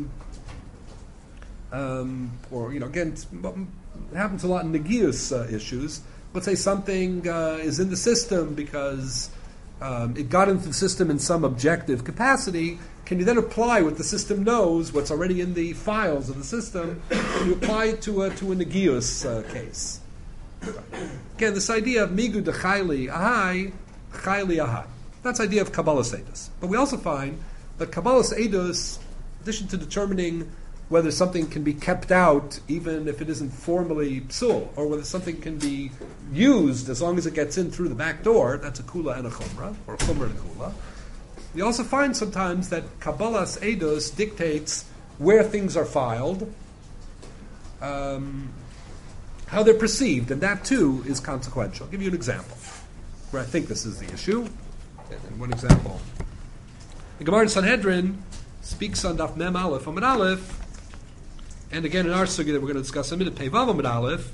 again, it happens a lot in Negius issues. Let's say something is in the system because it got into the system in some objective capacity. Can you then apply what the system knows, what's already in the files of the system, and you apply it to a Negius case? Again, this idea of Migu de Chayli Ahai. That's the idea of Kabbalah's Eidus. But we also find that Kabbalah's Eidus, in addition to determining whether something can be kept out even if it isn't formally psul, or whether something can be used as long as it gets in through the back door, that's a kula and a chumrah, or a chumrah and a kula. We also find sometimes that Kabbalah's Eidus dictates where things are filed, how they're perceived, and that too is consequential. I'll give you an example where I think this is the issue. And one example. The Gemara in Sanhedrin speaks on Daf Mem Aleph, Amud Aleph, and again in our sugya that we're going to discuss in a minute, Pei Vav Amud Aleph,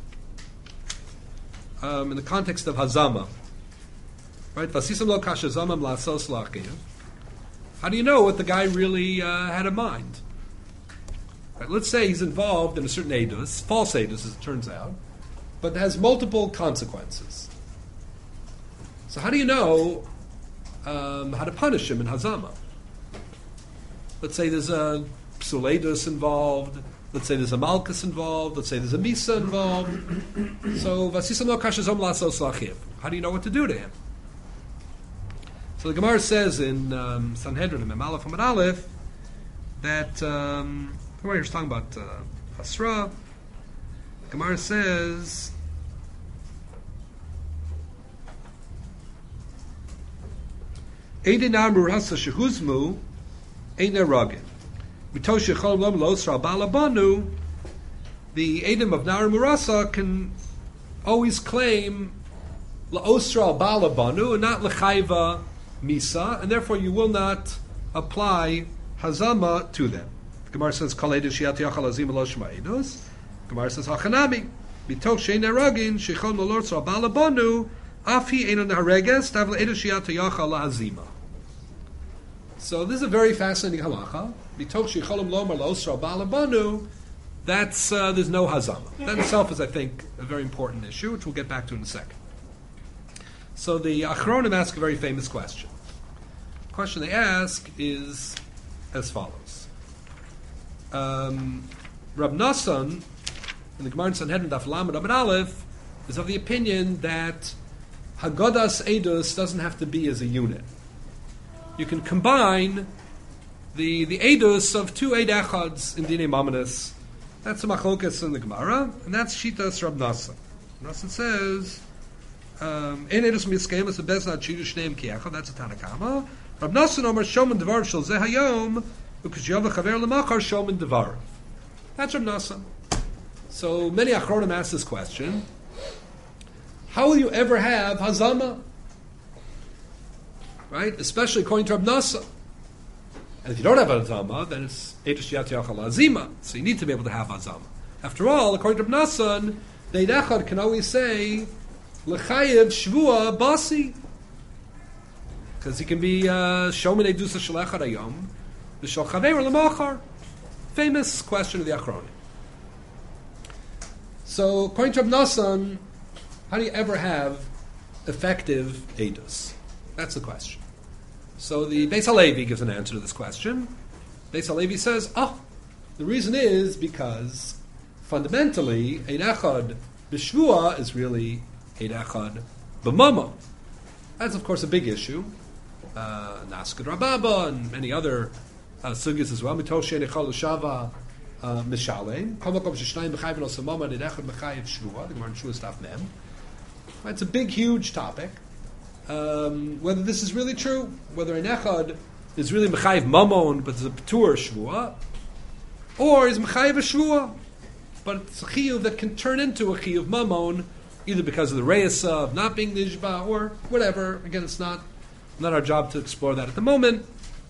in the context of Hazama. Right? Vasisam lo kasha zamam la'asos la'achiv. How do you know what the guy really had in mind? Right, let's say he's involved in a certain Eidus, false Eidus as it turns out, but it has multiple consequences. So how do you know how to punish him in Hazama? Let's say there's a Psul Eidus involved, let's say there's a Malchus involved, let's say there's a Misa involved. So Vasisam lo kasha zamam la'asos la'achiv. How do you know what to do to him? So the Gemara says in Sanhedrin, in Mem Aleph Amud Aleph, that we're talking about Hasra. The Gemara says, Eidinar Murasa Shehuzmu Einar Ragin. Mitosh Yecholom Lom Losra Balabanu. The Eidim of Nar Murasa can always claim Laosra Balabanu and not Lechaiva Misa, and therefore you will not apply Hazama to them. The Gemara says, Gemara says, Hachanami, Bitoch Shein Aragin, Shechon Lolortz Balabanu, Afi Einon Hareges, Tavla Edushiat Yacha Lahazima. So this is a very fascinating halacha. Bitoch Shecholim Lomar Losra Balabanu, that's, there's no Hazama. That itself is, I think, a very important issue, which we'll get back to in a second. So the Achronim ask a very famous question. The question they ask is as follows. Rab Nassan, in the Gemara in Sanhedrin Daf Lamed Amud Aleph, is of the opinion that Haggadas Eidus doesn't have to be as a unit. You can combine the Eidus of two Eid Echads in Dinei Mamonis. That's a machlokas in the Gemara, and that's Shitas Rab Nassan. Nassan says, Ein Eidus Miskeim is the best not Chidush Neim Ki Echad. That's a Tanakama. Rab Nassan Omer Shomen Devar Shel Zeh Hayom because Yavah Chaver Lemachar Shomen Devar. That's Rab Nassan. So many Achronim ask this question: how will you ever have Hazama? Right, especially according to Rab Nassan. And if you don't have azama, then it's Eidos Yatiyachal Azima. So you need to be able to have azama. After all, according to Reb Nassan, the Eid Echad can always say, L'chayev Shvua Basi. Because he can be Shomin Edusa Shel Echad Hayom, V'shel Chaver L'machar. Famous question of the Achronim. So, according to Reb Nassan, how do you ever have effective Eidos? That's the question. So the Beis Halevi gives an answer to this question. Beis Halevi says, the reason is because fundamentally, Eid Echad B'Shvua is really Eid Echad B'Mama. That's, of course, a big issue. Naskad Rababa and many other sugyas as well. Mitosh Shenichal Shava Mishalem. Kol Makom Sheshnayim B'Chayv V'Nos Mama Eid Echad B'Chayv Shvua. The Gemara in Shua Staf Mem. It's a big, huge topic. Whether this is really true, whether an echad is really mechayiv mamon, but it's a patur shvua, or is mechayiv a shvua, but it's a chiyuv that can turn into a chiyuv mamon, either because of the reisa of not being nishba, or whatever. Again, it's not our job to explore that at the moment.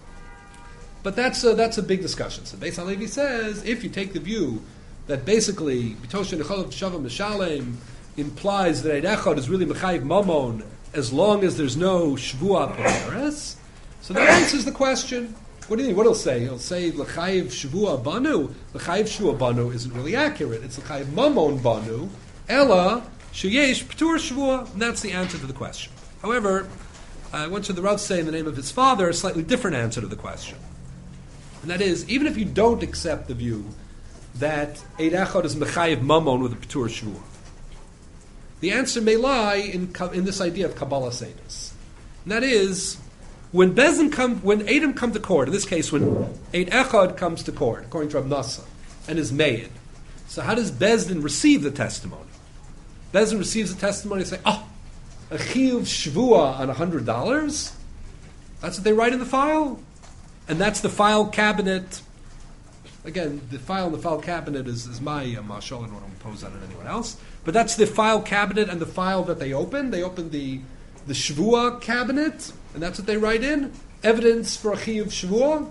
But that's a big discussion. So Beis Halevi says, if you take the view that basically B'toshen Echad Shava Mishalem implies that Eid Echad is really mechayiv mamon, as long as there's no Shvua Pateres. So that answers the question. What do you mean? What he'll say? He'll say, L'chayiv Shvua Banu. L'chayiv Shvua Banu isn't really accurate. It's L'chayiv Mamon Banu. Ella Sheyesh P'tur Shvua. And that's the answer to the question. However, I want to the Rav say in the name of his father a slightly different answer to the question. And that is, even if you don't accept the view that Eid Echad is Mechayiv Mamon with a P'tur Shvua, the answer may lie in this idea of Kabbalah Seidus. And that is, when Eidim come to court, in this case, when Eid Echad comes to court, according to Reb Nassan, and is made, so how does Bezdin receive the testimony? Bezdin receives the testimony and say, a chiyuv shvua on $100? That's what they write in the file? And that's the file cabinet. Again, the file in the file cabinet is my mashal. I don't want to impose that on anyone else. But that's the file cabinet and the file that they open. They open the Shvua cabinet, and that's what they write in. Evidence for a Chiyuv Shvua.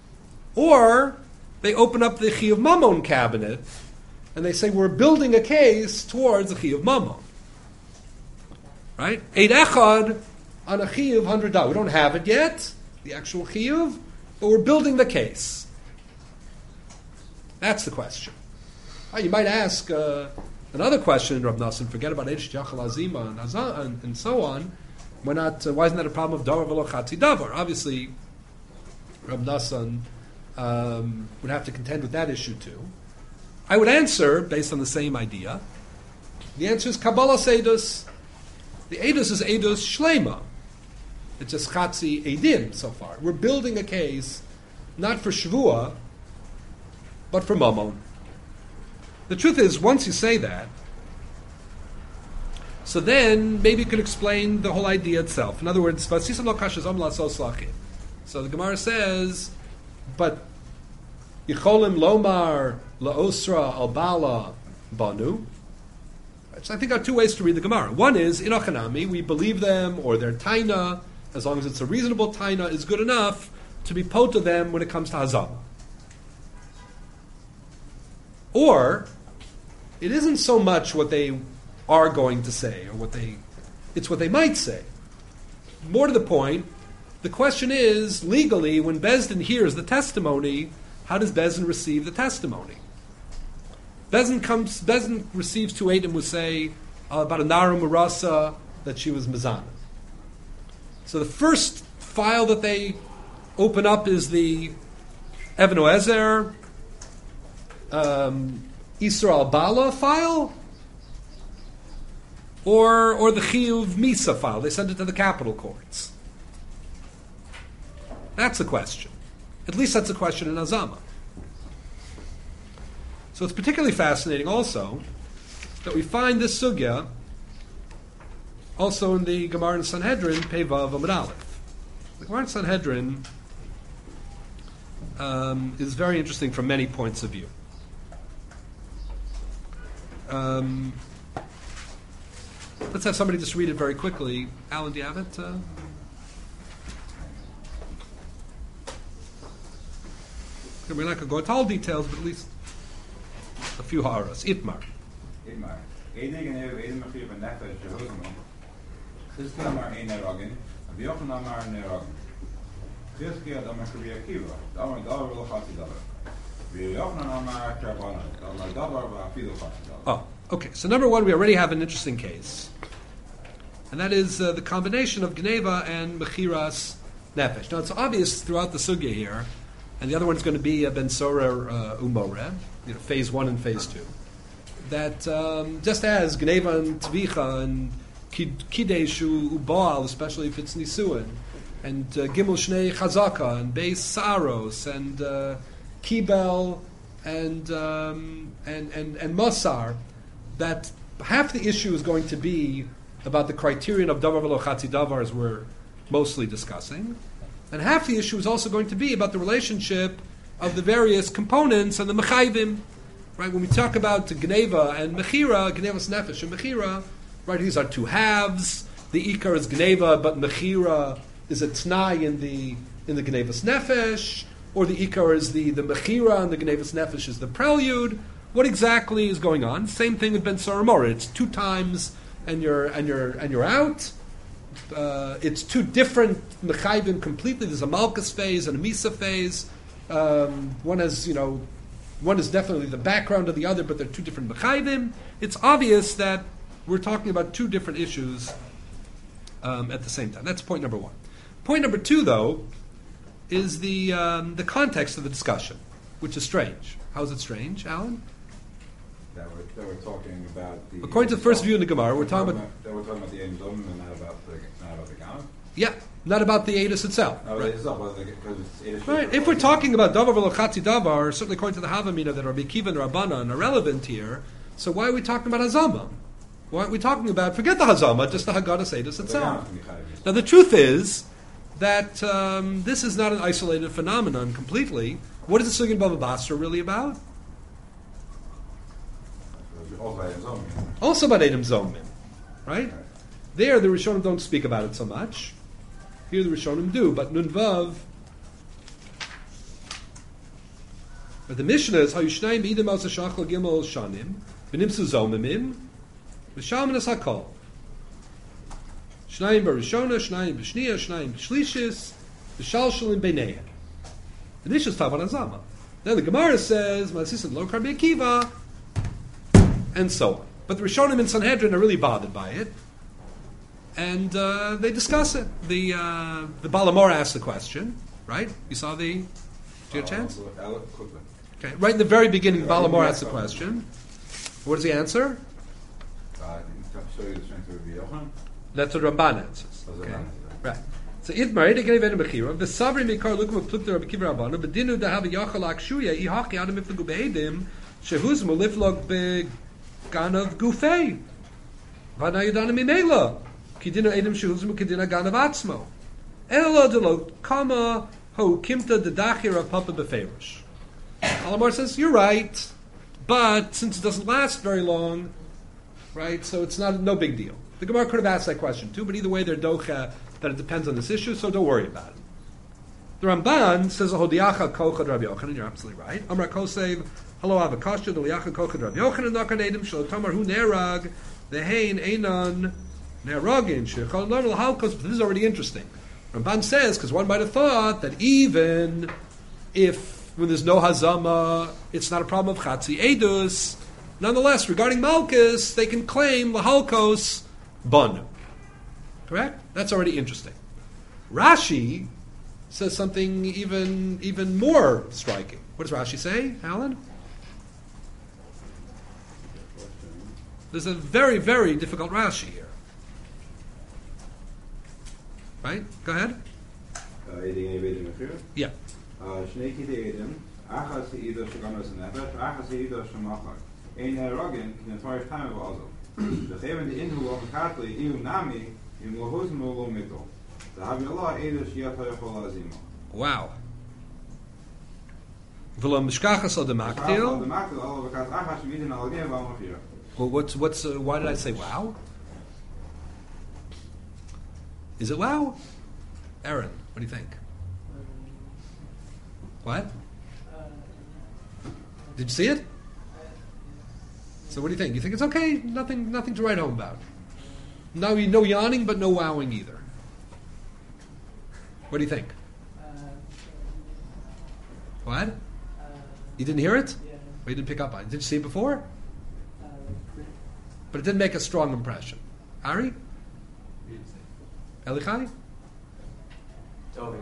Or they open up the Chiyuv Mamon cabinet, and they say, we're building a case towards a Chiyuv Mamon. Right? Eid Echad on a Chiyuv $100. We don't have it yet, the actual Chiyuv, but we're building the case. That's the question. You might ask another question, Rav Nassan. Forget about Eish Yachal Azima and so on. Why isn't that a problem of Davar V'lo Chatzi Davar? Obviously, Rav Nassan would have to contend with that issue too. I would answer based on the same idea. The answer is Kabbalah Seidus. The Eidos is Eidos Shlema. It's just Chatzi Eidim so far. We're building a case not for Shavua, but for Mamon. The truth is, once you say that, so then maybe you could explain the whole idea itself. In other words, so the Gemara says, but Yicholim Lomar Laosra Albala Banu. So I think there are two ways to read the Gemara. One is, in Achanami, we believe them, or their taina, as long as it's a reasonable taina, is good enough to be pot to them when it comes to Hazama. Or, it isn't so much what they are going to say, or it's what they might say. More to the point, the question is, legally, when Bezdin hears the testimony, how does Bezdin receive the testimony? Bezdin receives two Eidim who say about a Nara Murasa that she was Mizana. So the first file that they open up is the Even Oezer Yisrael Bala file, or the Chiyuv Misa file. They send it to the capital courts. That's a question. At least that's a question in Azama. So it's particularly fascinating also that we find this sugya also in the Gemara in Sanhedrin, Pevav Amud Aleph. The Gemara in Sanhedrin is very interesting from many points of view. Let's have somebody just read it very quickly. Alan, do you have it? we're not going to go into all details, but at least a few ha'aros. Itmar. Itmar. Ede Genev, Ede Mechir ben Nefesh, Jehozimo. Chizki Amar Ein Erogin, Rabbi Yochanan Amar Nerogin. Chizki Amar Rabbi Akiva, Amar Davar V'lo Chatzi Davar. Rabbi Yochanan Amar Karbanan, Amar Davar V'afilu Chatzi Davar. Oh, okay. So number one, we already have an interesting case. And that is the combination of Geneva and Mechiras Nefesh. Now, it's obvious throughout the sugya here, and the other one's going to be Ben Sorer Umore, phase 1 and phase 2, that just as Geneva and Tvicha and Kideshu Ubal, especially if it's Nisuin, and Gimel Shnei Chazaka, and Beis Saros, and Kibel, and Mosar, that half the issue is going to be about the criterion of Davar V'lo Chatzi Davar, as we're mostly discussing, and half the issue is also going to be about the relationship of the various components and the Mechayvim. Right? When we talk about Geneva and Mechira, Geneva's Nefesh and Mechira, right, these are two halves. The Ikar is Geneva, but Mechira is a T'nai in the Geneva's Nefesh, or the Ikar is the Mechira and the Geneva's Nefesh is the prelude. What exactly is going on? Same thing with Ben Soramor. It's 2 times and you're out. It's 2 different Mechayvim completely. There's a Malkus phase and a Misa phase. One is definitely the background of the other, but they're 2 different Mechayvim. It's obvious that we're talking about 2 different issues at the same time. That's point number 1. Point number 2, though, is the context of the discussion, which is strange. How is it strange, Alan? That we're talking about the... According to the first view in the Gemara, we're talking about the Ein Zom and not about the Ganav? Yeah, not about the Eidos itself. No, right. It's not, because it's Right. If we're talking about Davar V'lo Chatzi Davar, certainly according to the Havamina that Rabbi Akiva and Rabbanan are relevant here, so why are we talking about Hazama? Why aren't we talking about, forget the Hazama, just the Haggadah Eidos itself? Now the truth is that this is not an isolated phenomenon completely. What is the Sugin Bava Basra really about? Also about Edom Zomim, right? There, the Rishonim don't speak about it so much. Here, the Rishonim do, but Nun Vav. But the Mishnah is Hayushnayim Idem Al Shachal Gimel Shanim V'Nimsu Zomimim V'Shalman Es Hakol Shnayim Barishona, Shnayim B'Shniya, Shnayim B'Shlishis V'Shalshalim B'Neihem. The Mishnah is talking about Azama. Then the Gemara says Ma'asisad Lo Rabbi Akiva, and so on. But the Rishonim in Sanhedrin are really bothered by it, and they discuss it. The Balamor asks the question, right? You saw the... Did you get a chance? Okay, right in the very beginning, Balamor asks the question. What does he answer? That's what Ramban answers. Okay. Right. So Idmar, Ede Genev Ede Mechira, V'Savri Mikar Lukum Plukta Rabbi Akiva Rabbanu, B'Dinu Dahav Yachal Akshuya, Ihaki Adam Iflagu Be'edim, Shehuzmu Liflog Be'Ganav Gufei, V'Ana Yudana Mimela, Kidina Edom Shehuzmu Kidina Ganav Atzmo, Elo Delo Kama Ho Kimta Dedachir of Papa Beferish. Alamar says, you're right, but since it doesn't last very long, right, so it's no big deal. The Gemara could have asked that question too, but either way they're docha that it depends on this issue, so don't worry about it. The Ramban says, Hodiacha Kochad Rabbi Yochanan, you're absolutely right. Amra Kosev, Hello Avakashta, Hodiacha Kochad Rabbi Yochanan, Nakan Edim, Shalotamar Hu Nerag, Vehain Einon, Neragin, Shechal Normal Halkos, but this is already interesting. Ramban says, because one might have thought that even if, when there's no Hazama, it's not a problem of Chatzi Edus, nonetheless, regarding Malkus, they can claim Lahalkos Banu. Correct? That's already interesting. Rashi says something even more striking. What does Rashi say, Alan? There's a very, very difficult Rashi here. Right? Go ahead. Yeah. Wow. Well, why did I say wow? Is it wow? Aaron, what do you think? What? Did you see it? So what do you think? You think it's okay? Nothing to write home about. No yawning, but no wowing either. What do you think? What? You didn't hear it? Yeah. Or you didn't pick up on it? Did you see it before? But it didn't make a strong impression. Ari? Elichai? Toby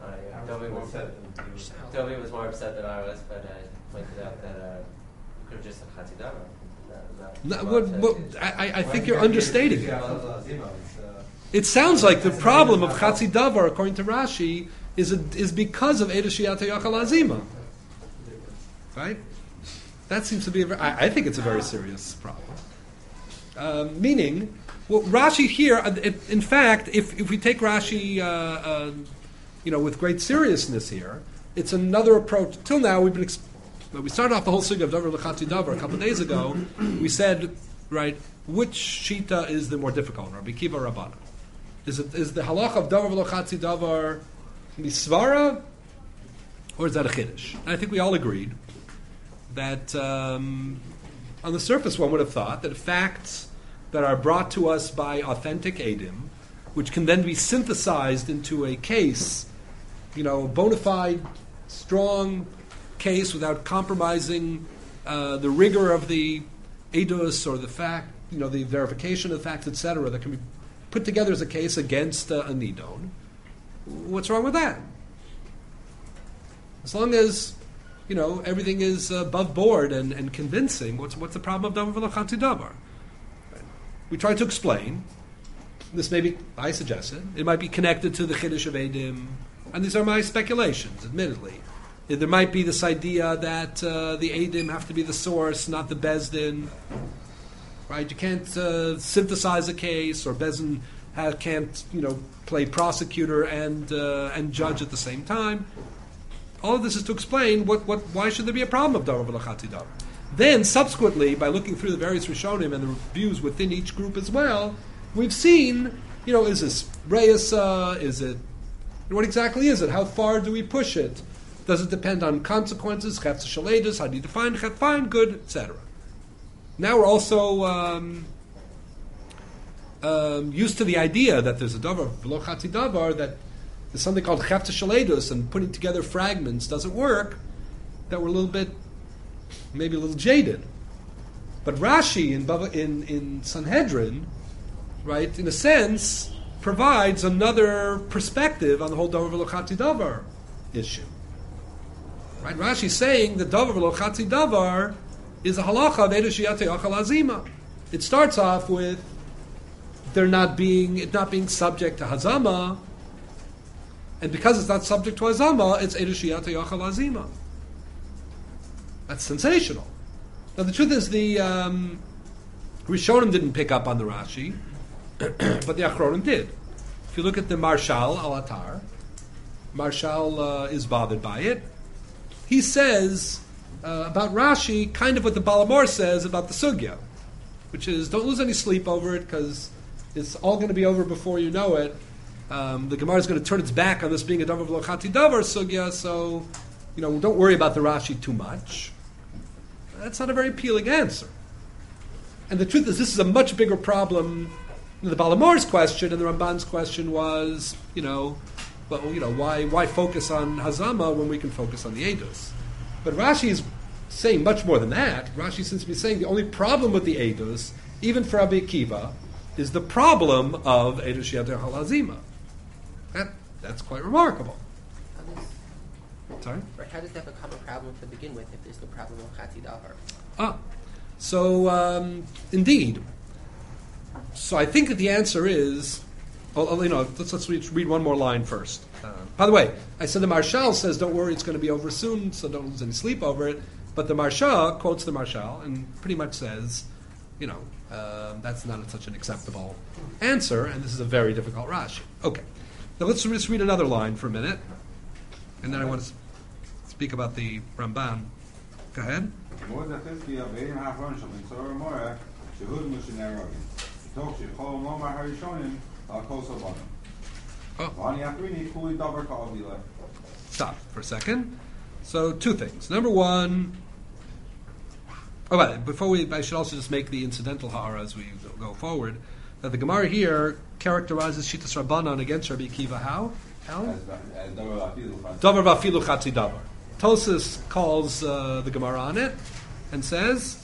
was more upset than I was, but I pointed out that we could have just said Chatzidama. I think you're understating it. It sounds like the problem of Chatzi Davar, according to Rashi, is because of Eida Shiata Yachal Azima. Right? That seems to be I think it's a very serious problem. Meaning, well, Rashi here, in fact, if we take Rashi, with great seriousness here, it's another approach. Till now, we started off the whole sugya of Davar L'Chatzi Davar a couple of days ago. We said, right, which shita is the more difficult, Rabbi Kiva or Rabbana? Is the halach of Davar L'Chatzi Davar misvara, or is that a chiddush? And I think we all agreed that on the surface one would have thought that facts that are brought to us by authentic edim, which can then be synthesized into a case, a bona fide, strong case without compromising the rigor of the edus or the fact, the verification of the facts, etc., that can be put together as a case against a nidon. What's wrong with that? As long as everything is above board and convincing, what's the problem of Davar V'Lo Davar? We tried to explain. This may be, I suggested, it might be connected to the Chiddush of Eidim, and these are my speculations, admittedly. There might be this idea that the Eidim have to be the source, not the Bezdin. Right? You can't synthesize a case, or Bezdin can't, play prosecutor and judge at the same time. All of this is to explain why should there be a problem of Davar V'Lo Davar. Then, subsequently, by looking through the various Rishonim and the reviews within each group as well, we've seen, is this Reisa? Is it, what exactly is it? How far do we push it? Does it depend on consequences? Chetz Shaledus, how do you define Chet? Fine, good, etc. Now we're also used to the idea that there's a Davar V'Lo Davar, that there's something called Chetz Shaledus, and putting together fragments doesn't work, that we're maybe a little jaded. But Rashi in Sanhedrin, right, in a sense, provides another perspective on the whole Davar V'Lo Davar issue. Right? Rashi's saying that Davar V'Lo Davar is a halacha of Eida Shiata Yachal Azima. It starts off with it not being subject to Hazama, and because it's not subject to Hazama, it's Eida Shiata Yachal Azima. That's sensational. Now the truth is the Rishonim didn't pick up on the Rashi, but the Achronim did. If you look at the Marshal Al-Atar, Marshal is bothered by it. He says about Rashi kind of what the Balamor says about the Sugya, which is don't lose any sleep over it because it's all going to be over before you know it. The Gemara is going to turn its back on this being a Davar V'Lo Davar Sugya, so don't worry about the Rashi too much. That's not a very appealing answer. And the truth is, this is a much bigger problem. The Balamor's question and the Ramban's question was, why focus on Hazama when we can focus on the Eidos? But Rashi is saying much more than that. Rashi seems to be saying the only problem with the Eidos, even for Rabbi Akiva, is the problem of Eidos Shiata Yachal Azima. That's quite remarkable. Sorry? Right, how does that become a problem to begin with if there's no problem with Chatzi Davar? So indeed. So I think that the answer is, let's read one more line first. By the way, I said the Marshal says, don't worry, it's going to be over soon, so don't lose any sleep over it. But the Marshal quotes the Marshal and pretty much says, that's not such an acceptable answer, and this is a very difficult Rashi. Okay. Now let's just read another line for a minute, and then I want to speak about the Ramban. Go ahead. Stop for a second. So two things. Number one, Oh, but I should also just make the incidental ha'ara as we go forward. That the Gemara here characterizes Shitas Rabbanan against Rabbi Akiva how? As davar Davar v'afilu chatzi davar. Tosas calls the Gemara on it and says,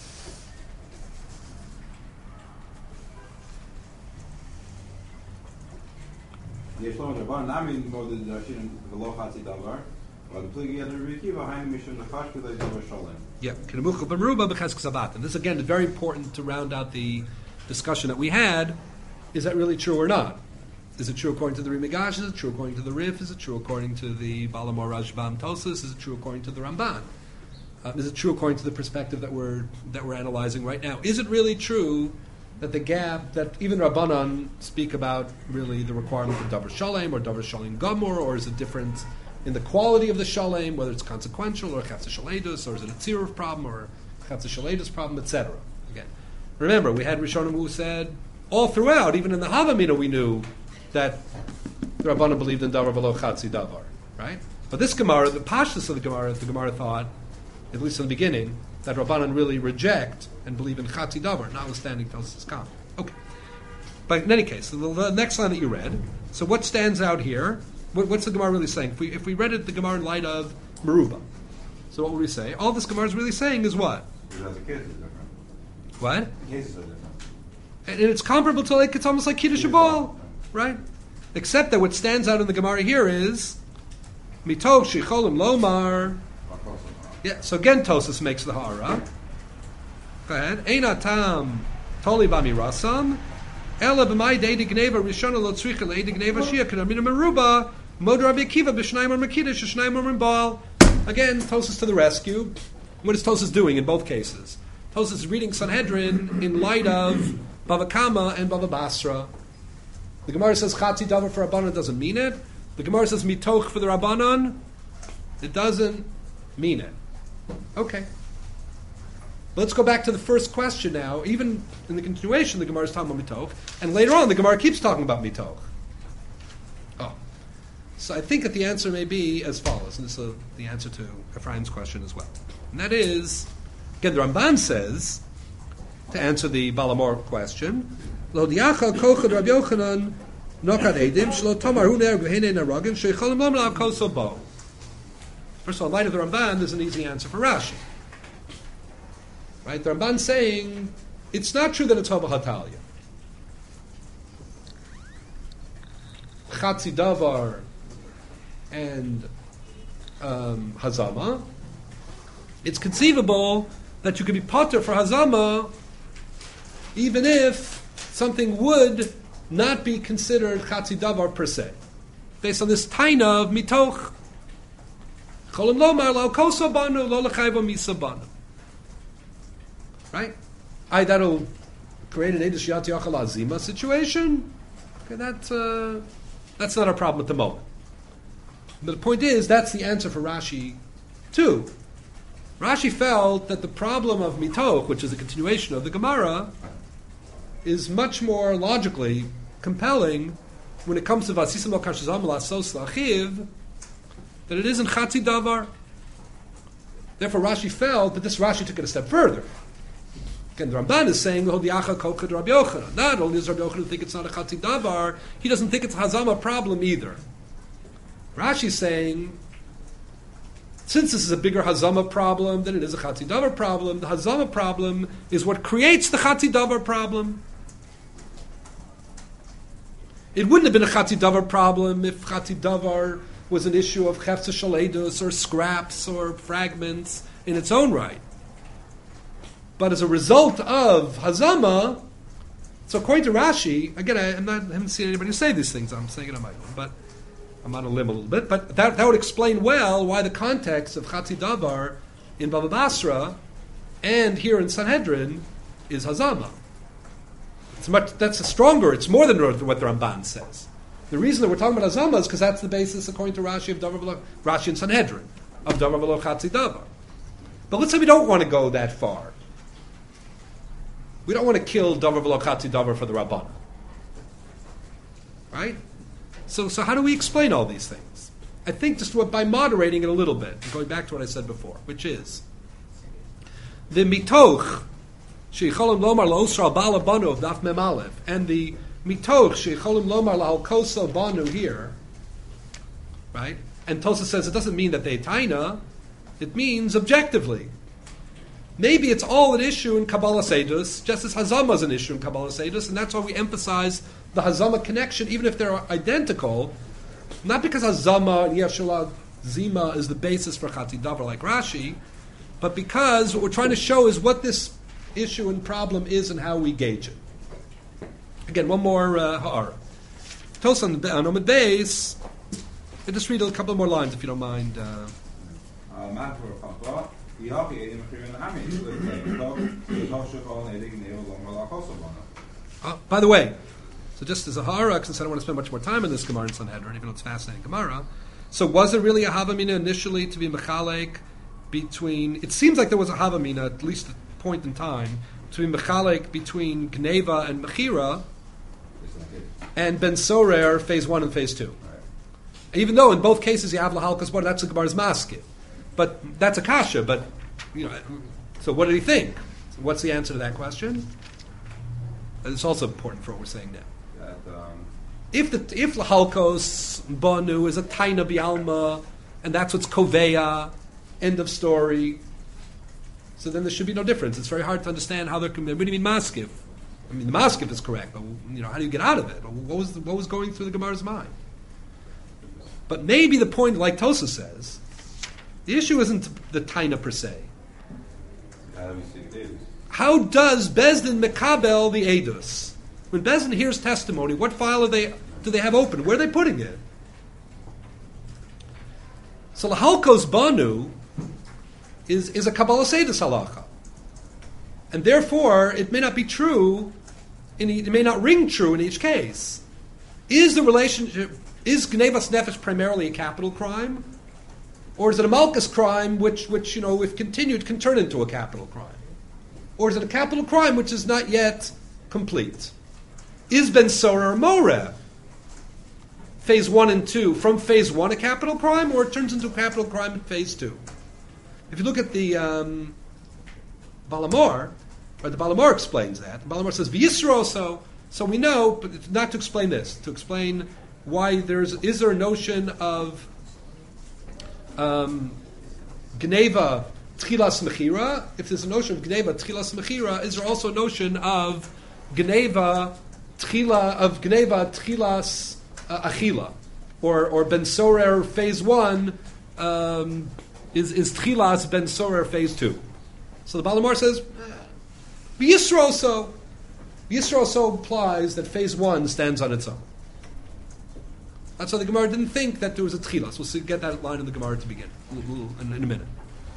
יש לו מדבר נמי מאוד דרשים ולא חצי דבר, אבל פליגי יד רבי עקיבא היינו משום נחש כדי דבר שלם. yeah, Kenemucha b'meruba b'ches k'savat. And this again is very important to round out the discussion that we had. Is that really true or not? Is it true according to the Rimigash? Is it true according to the Rif? Is it true according to the Balamor Rashbam Tosas? Is it true according to the Ramban? Is it true according to the perspective that we're analyzing right now? Is it really true that the gap that even Rabbanan speak about really the requirement of Davar Shalem or Davar Shalem Gomor, or is it different in the quality of the Shalem, whether it's consequential or Chavza Shaledus, or is it a Tziruf problem or Chavza Shaledus problem, etc. Again, remember we had Rishonim who said all throughout, even in the Havamina, we knew that the Rabbanan believed in Davar V'lo Chatzi Davar, right? But this Gemara, the Pashtus of the Gemara thought, at least in the beginning, that Rabbanan really reject and believe in Chatzi Davar, notwithstanding Tosas comment. Okay. But in any case, the next line that you read, so what stands out here? What's the Gemara really saying? If we read it, the Gemara in light of Meruba, so what would we say? All this Gemara is really saying is what? Because the case is different. What? The cases are different. And it's comparable to it's almost like Kiddush Bal, right? Except that what stands out in the Gemara here is Mitoch Shecholim Lomar. Yeah, so again Tosas makes the ha'ara. Go ahead. Einatam Toli B'mirasam Ela B'mai Deidi Gneva Rishona Lo Tzricha Leidi Gneva Shia Kedamina Meruba Mod Rabbi Akiva B'Shnayim Or Mekidish Shnayim Or Baal. Again, Tosas to the rescue. What is Tosas doing in both cases? Tosas is reading Sanhedrin in light of Bava Kama and Bava Basra. The Gemara says Chatzi Davar for Rabbanan doesn't mean it. The Gemara says Mitoch for the Rabbanan. It doesn't mean it. Okay. Let's go back to the first question now. Even in the continuation, the Gemara is talking about Mitoch, and later on, the Gemara keeps talking about Mitoch. Oh. So I think that the answer may be as follows, and this is the answer to Ephraim's question as well. And that is, again, the Ramban says, to answer the Balamor question, Lo diacha kochad Rabbi Yochanan nokad edim shlo tomar hu ner gehene naragin shecholim lom lav koso bo. First of all, in light of the Ramban, there's an easy answer for Rashi. Right? The Ramban's saying it's not true that it's Hava Hatalia. Chatzi Davar and Hazama. It's conceivable that you could be potter for Hazama even if something would not be considered Chatzi Davar per se. Based on this taina of Mitoch Cholim Lomar Lo Koso Banu Lo Lechayvo Misa Banu. Right? That'll create an Eidish Yat Yachal Azima situation. Okay, that's not a problem at the moment. But the point is, that's the answer for Rashi too. Rashi felt that the problem of Mitoch, which is a continuation of the Gemara, is much more logically compelling when it comes to Vasisam Lo Kashazam Lasos Lachiv, that it isn't Chatzi Davar. Therefore, Rashi felt that this Rashi took it a step further. Again, the Ramban is saying, Not only does Rabbi Yochanan think it's not a Chatzi Davar, he doesn't think it's a Hazama problem either. Rashi is saying, since this is a bigger Hazama problem than it is a Chatzi Davar problem, the Hazama problem is what creates the Chatzi Davar problem. It wouldn't have been a Chatzi Davar problem if Chatzi Davar was an issue of Chavza Shaledus or scraps or fragments in its own right. But as a result of Hazama, so according to Rashi, again, I haven't seen anybody say these things, I'm saying it on my own, but I'm on a limb a little bit, but that would explain well why the context of Chatzi Davar in Bava Basra and here in Sanhedrin is Hazama. It's more than what the Ramban says. The reason that we're talking about Hazama is because that's the basis, according to Rashi, of Rashi and Sanhedrin, of Davar V'lo Chatzi Davar. But let's say we don't want to go that far. We don't want to kill Davar V'lo Chatzi Davar for the Rabbanan. Right? So how do we explain all these things? I think just by moderating it a little bit, going back to what I said before, which is the mitoch sheyicholim lomar laosra bala banu of daf mem aleph, and the mitoch sheyicholim lomar lahalkoso banu here, right? And Tosa says it doesn't mean that they taina, it means objectively. Maybe it's all an issue in Kabbalah Sedus, just as Hazama is an issue in Kabbalah Sedus, and that's why we emphasize the Hazama connection, even if they're identical, not because Hazama and Yeshala Zima is the basis for Chati Davar like Rashi, but because what we're trying to show is what this issue and problem is and how we gauge it. Again, one more ha'ara. Tosa on Omid Beis. I'll just read a couple more lines if you don't mind. By the way, so just as a ha'ara, since I don't want to spend much more time in this Gemara in Sanhedrin, even though it's fascinating Gemara, so was it really a Havamina initially to be Mechalek between, it seems like there was a Havamina, at least at a point in time, to be Mechalek between Gneva and Mechira, and Ben Sorer, phase 1 and phase 2. Right. Even though in both cases you have Lahalkas Bar, that's the Gemara's Maskid. But that's a kasha, but, so what did he think? So what's the answer to that question? It's also important for what we're saying now. If Lahalkos Banu is a Taina Bialma, and that's what's Koveya, end of story, so then there should be no difference. It's very hard to understand how there can be. What do you mean Maskif? I mean, the Maskif is correct, but how do you get out of it? What was going through the Gemara's mind? But maybe the point, like Tosa says, the issue isn't the Taina per se. How does Bezdin Mekabel the Edus? When Bezdin hears testimony, what file do they have open? Where are they putting it? So Lahalkos Banu is a Kabbalah Sedus halacha. And therefore, it may not be true, it may not ring true in each case. Is Gnevas Nefesh primarily a capital crime? Or is it a Malchus crime which if continued, can turn into a capital crime? Or is it a capital crime which is not yet complete? Is Ben Sorer Moreh phase 1 and 2 from phase 1 a capital crime, or it turns into a capital crime in phase 2? If you look at the Balamor, or the Balamor explains that. The Balamor says V'Yisro, so we know, but not to explain this, to explain why is there a notion of Gneva Tchilas Mechira? If there's a notion of Gneva Tchilas Mechira, is there also a notion of Gneva Tchilas Achila? Or Ben Sorer phase 1 is Tchilas Ben Sorer phase 2. So the Balamor says Yisro so. Yisro so implies that phase 1 stands on its own. That's why the Gemara didn't think that there was a Tchilas. We'll get that line in the Gemara to begin in a minute.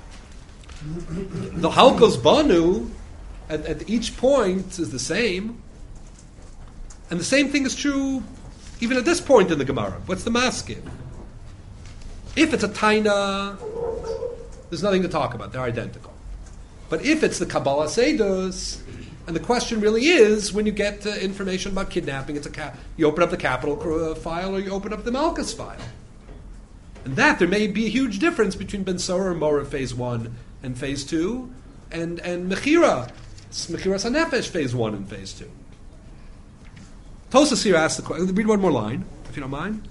The Halkos Banu at each point is the same. And the same thing is true even at this point in the Gemara. What's the maskid? If it's a Taina, there's nothing to talk about. They're identical. But if it's the Kabbalah Sedus, and the question really is, when you get information about kidnapping, you open up the capital file or you open up the Malchus file. And that, there may be a huge difference between Ben Sorer and Moreh phase 1 and phase 2, and Mechira Sanefesh phase 1 and phase 2. Tosas here asks the question. Read one more line, if you don't mind.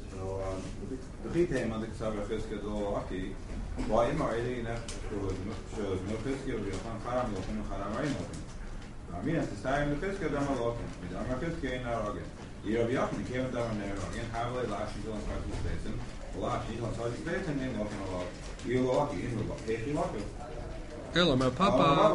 Hello, my papa.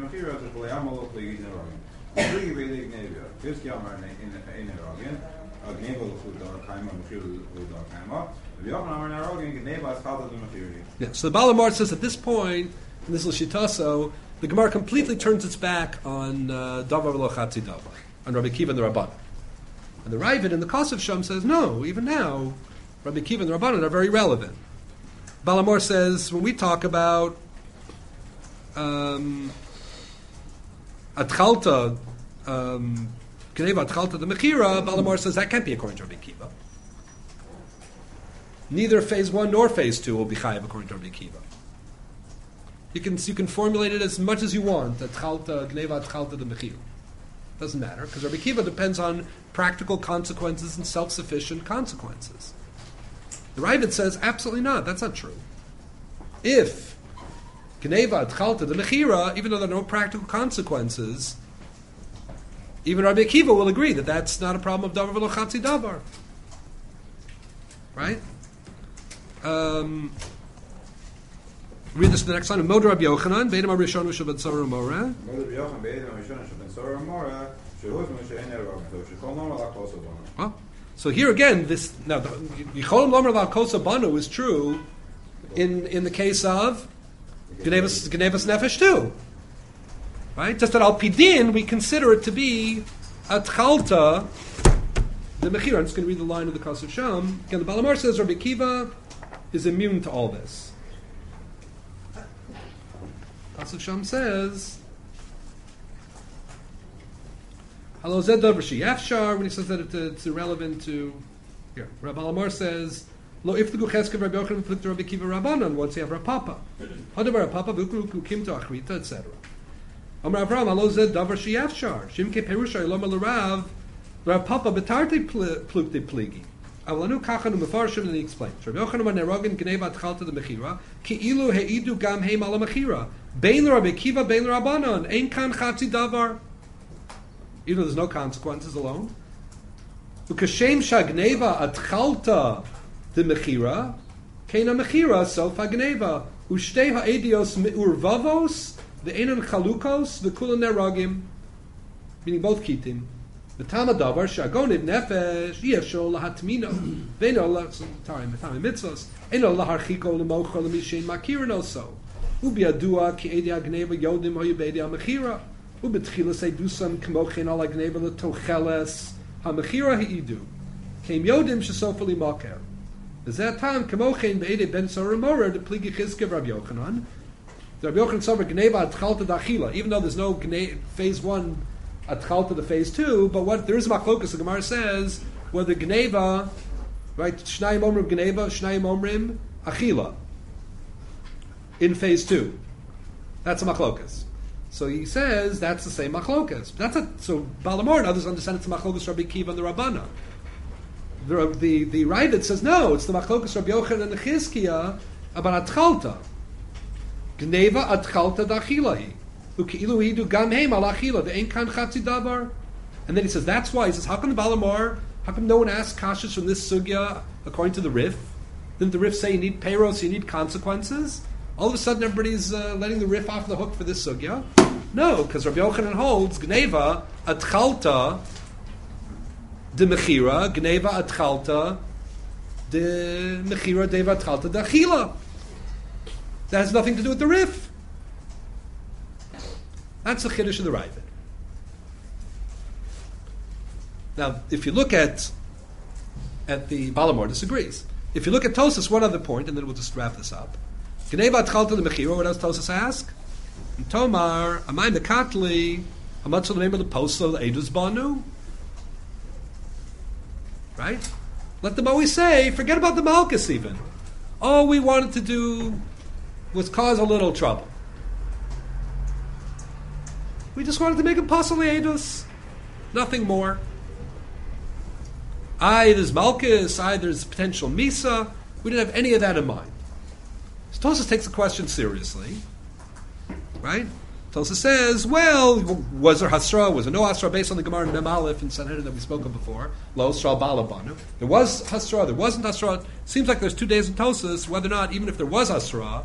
Yeah, so the Balamar says at this point, and this is Shitaso, the Gemara completely turns its back on Davar V'lo Chatzi Davar, on Rabbi Kiva and the Rabbanan. And the Ravid in the Kosov Sham says, no, even now, Rabbi Kiva and the Rabbanan are very relevant. Balamor says, when we talk about Atchalta, Gneva Atchalta the Mechira, Balamor says that can't be according to Rabbi Kiva. Neither phase 1 nor phase 2 will be chayav according to Rabbi Kiva. You can formulate it as much as you want. Atchalta, gneva, atchalta, the mechila. Doesn't matter, because Rabbi Akiva depends on practical consequences and self-sufficient consequences. The Ravid says, absolutely not. That's not true. If gneva, atchalta, the mechira, even though there are no practical consequences, even Rabbi Akiva will agree that that's not a problem of davar v'lo chatzi davar. Right? Read this in the next line. Mod Rabbi Yochanan, Beidem HaRishon Sheben Tzara Umora. Mod Rabbi Yochanan, Beidem HaRishon Sheben Tzara Umora, Shehuz Moshe Ein Erog, Shekol Nomer L'Kosa Banu. Well, so here again, this now Yicholim Lomer L'Kosa Banu is true in the case of Gnevas Nefesh too, right? Just that Al Pidin we consider it to be Atchalta the Mechira. I'm just going to read the line of the Kosov Sham. Again, the Balamar says Rabbi Akiva is immune to all this. Kosov Sham says, "Hello, Zed Davar Sheyafshar." When he says that it's irrelevant to here, Rabbi Balamar says, "Lo iftigu cheskav Rabbi Yochanan v'fliktu Rabbi Akiva Rabbanan." Once you have Rav Papa, Hadavar Rav Papa v'ukru kim to Achrita, etc. Amar Avram, "Hello, Zed Davar Sheyafshar." Shimke Perusha Iloma L'Rav. Rav Papa betarte plukte pligi. Avlanu kachanu mefarshim, and he explains. Rabbi Yochanan ben Nerogin gneva atchalta the mechira ki ilu heidu gam heim ala mechira bein Rabbi Akiva bein Rabbanan ein kan chatzi davar. Even though there's no consequences alone. Ukashem shagneva atchalta the mechira keina mechira sofa gneva ushtei haedios meurvavos ve'enon chalukos ve'kulan nerogim, meaning both kitim. The Tamadavar Shagoniv Nefesh Yeshol Lahatmino Veno Tarim Mitzvos Eno Laharchiko Lemocha Lemishin Makirin so Ubiadua Ki Edi Agneva Yodim Oyubedi Amachira Ubetchila Sedusam Kmochin Al Agneva Letocheles Hamachira Heidu Came Yodim Shesofali Maker. Is that time Kmochin Beede Ben Soramora the Pligi Chizkev Rabbi Yochanan. The Rabbi Yochanan Sover Gneva Atchalta Dachila, even though there's no phase 1 Atchalta the phase 2, but what there is machlokas, the Gemara says whether gneva, right? Shnayim omrim gneva, shnayim omrim achila in phase 2. That's a machlokas. So he says that's the same machlokas. So Balamor and others understand it's a machlokas Rabbi Akiva and the Rabbana. The Ravid says no, it's the machlokas Rabbi Yochanan and the Chizkiya about atchalta. Gneva atchalta dachilahi. And then he says, that's why. He says, how come the Balamar, how come no one asks kashas from this sugya according to the Rif? Didn't the Rif say you need payros, you need consequences? All of a sudden everybody's letting the Rif off the hook for this sugya? No, because Rabbi Yochanan holds, Gneva atchalta de mechira, Gneva atchalta de mechira, Deva atchalta de achila. That has nothing to do with the Rif. That's the chiddush of the Ravid. Now, if you look at the Balamor disagrees. If you look at Tosas, one other point, and then we'll just wrap this up. Gneva atchalta the mechira. What does Tosas ask? And Tomar amay mekatli hamatzal name of the postal edus banu. Right? Let them always say, forget about the malchus even. All we wanted to do was cause a little trouble. We just wanted to make a pasal edus, nothing more. There's malchus, there's potential misa. We didn't have any of that in mind. So Tosas takes the question seriously, right? Tosas says, well, was there hasra? Was there no hasra based on the Gemara Mem Aleph in Sanhedrin that we spoke of before? Lo Sral Balabanu. There was hasra. There wasn't hasra. Seems like there's 2 days in Tosas. Whether or not, even if there was hasra.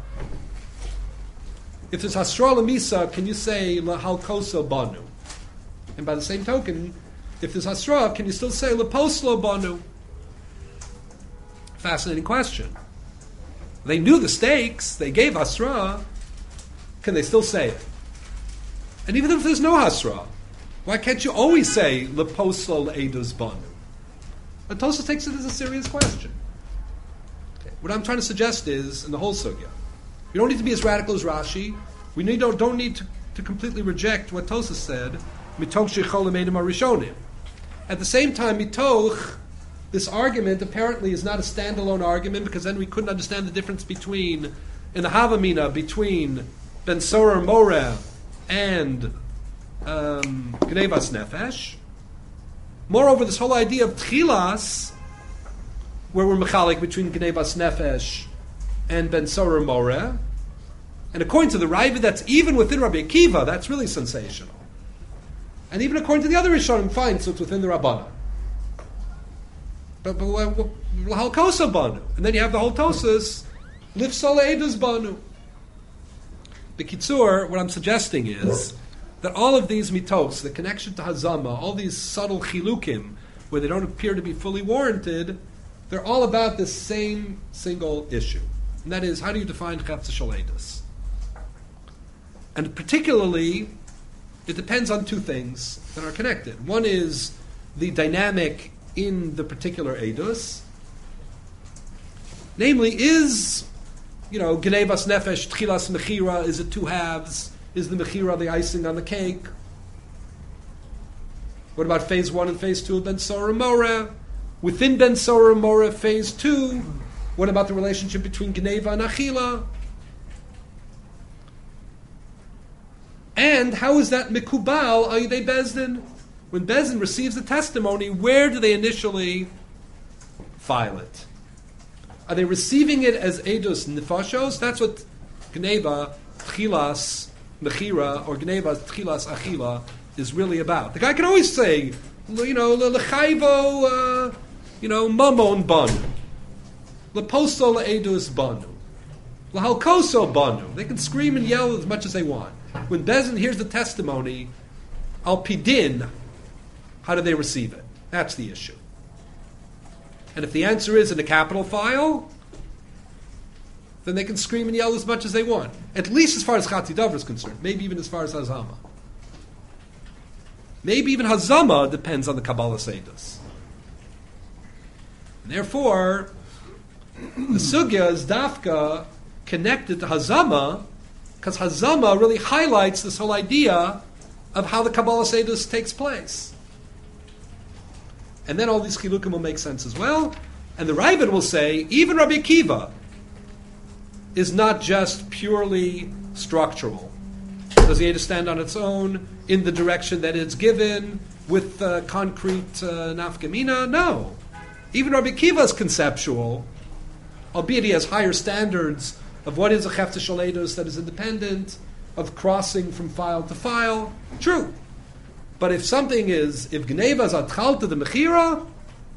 If there's hasra lemisa, can you say lahal koso banu? And by the same token, if there's hasra, can you still say leposlo banu? Fascinating question. They knew the stakes. They gave hasra. Can they still say it? And even if there's no hasra, why can't you always say leposlo leedus banu? But Tosafos takes it as a serious question. Okay. What I'm trying to suggest is, in the whole sugya, we don't need to be as radical as Rashi. We don't need to completely reject what Tosafos said. Mitoch shechol emedim harishonim. At the same time, mitoch, this argument apparently is not a standalone argument because then we couldn't understand the difference between, in the Havamina, between Ben Sorer Moreh, and Gnevas Nefesh. Moreover, this whole idea of Tchilas, where we're mechalik between Gnevas Nefesh and Ben Sorer Moreh, and according to the Ravid, that's even within Rabbi Akiva, that's really sensational. And even according to the other Rishonim, fine, so it's within the Rabbanan. But L'halkosa Banu. And then you have the whole Tosas, Lifsol Eidos Banu. B'kitzur, what I'm suggesting is that all of these mitos, the connection to Hazama, all these subtle chilukim, where they don't appear to be fully warranted, they're all about this same single issue. And that is, how do you define Chefza Shaledus? And particularly, it depends on two things that are connected. One is the dynamic in the particular Eidos. Namely, is, Gnevas Nefesh, Tchilas Mechira, is it two halves? Is the Mechira the icing on the cake? What about phase 1 and phase 2 of Ben Sorer Moreh? Within Ben Sorer Moreh, phase 2, what about the relationship between Gneva and Achila? And how is that Mikubal Ayidei Bezdin? When Bezdin receives the testimony, where do they initially file it? Are they receiving it as Eidos Nefashos? That's what Gneva, Tchilas, Mechira, or Gneva, Tchilas, Achila is really about. The guy can always say, L'chayvo, Mamon Banu. L'posto L'Eidos Banu. L'halkoso Banu. They can scream and yell as much as they want. When Bezdin hears the testimony, Al Pidin, how do they receive it? That's the issue. And if the answer is in a capital file, then they can scream and yell as much as they want. At least as far as Chatzi Dover is concerned. Maybe even as far as Hazama. Maybe even Hazama depends on the Kabbalah Seidos. Therefore, the Sugya is Dafka connected to Hazama, because Hazama really highlights this whole idea of how the Kabbalah Seidos takes place. And then all these chilukim will make sense as well. And the Ravid will say, even Rabbi Akiva is not just purely structural. Does he have to stand on its own in the direction that it's given with concrete nafkamina? No. Even Rabbi Akiva is conceptual, albeit he has higher standards of what is a Chefza Shaledus that is independent, of crossing from file to file. True. But if something is, if Gneva is atchalta the Mechira,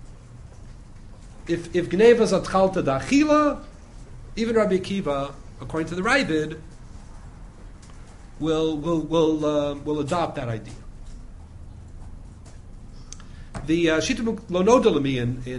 if Gneva is atchalta the Achila, even Rabbi Akiva, according to the Ravid, will adopt that idea. The Shita Lo Noda Lemi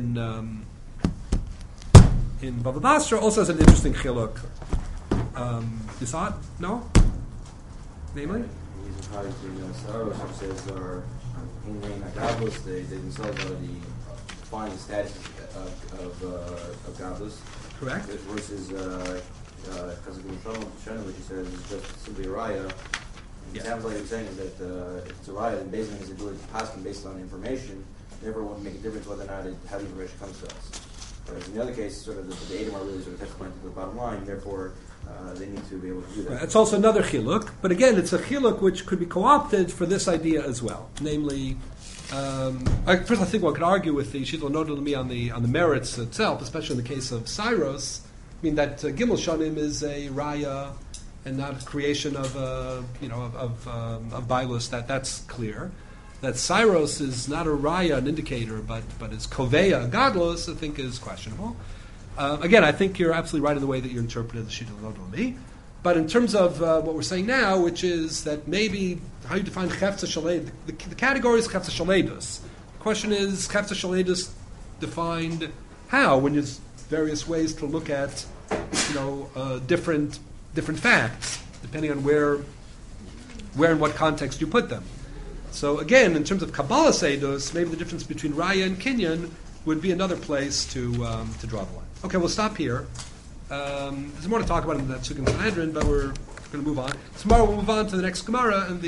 in Bava Basra also has an interesting chiluk. You saw it? No? Namely? He's a product in Saros, who says in Agabus, they themselves already define the status of Agabus. Correct. Versus Chazak Shalom, which he says is just simply a raya. It sounds like what you're saying is that if it's a raya, then based on his ability to pass them based on information, therefore it won't make a difference whether or not how the information comes to us. Whereas in the other case, sort of the Edom are really sort of testifying to the bottom line, therefore they need to be able to do that. It's also another chiluk, but again, it's a chiluk which could be co-opted for this idea as well. Namely, first I think one could argue with the Shita Lo Noda Lemi on the merits itself, especially in the case of Cyrus. I mean that Gimel Shanim is a raya and not a creation of Bailus. That's clear. That Cyrus is not a raya, an indicator, but is koveya, godlos, I think is questionable. Again, I think you're absolutely right in the way that you interpreted the Shita Lo Noda Lemi. But in terms of what we're saying now, which is that maybe how you define Chefza Shaledus, the category is Chefza Shaledus. The question is, Chefza Shaledus defined how? When there's various ways to look at, different facts, depending on where and what context you put them. So again, in terms of Kabbalah Seidos, maybe the difference between Raya and Kinyan would be another place to draw the line. Okay, we'll stop here. There's more to talk about in that Sugya and Sanhedrin, but we're going to move on. Tomorrow we'll move on to the next Gemara and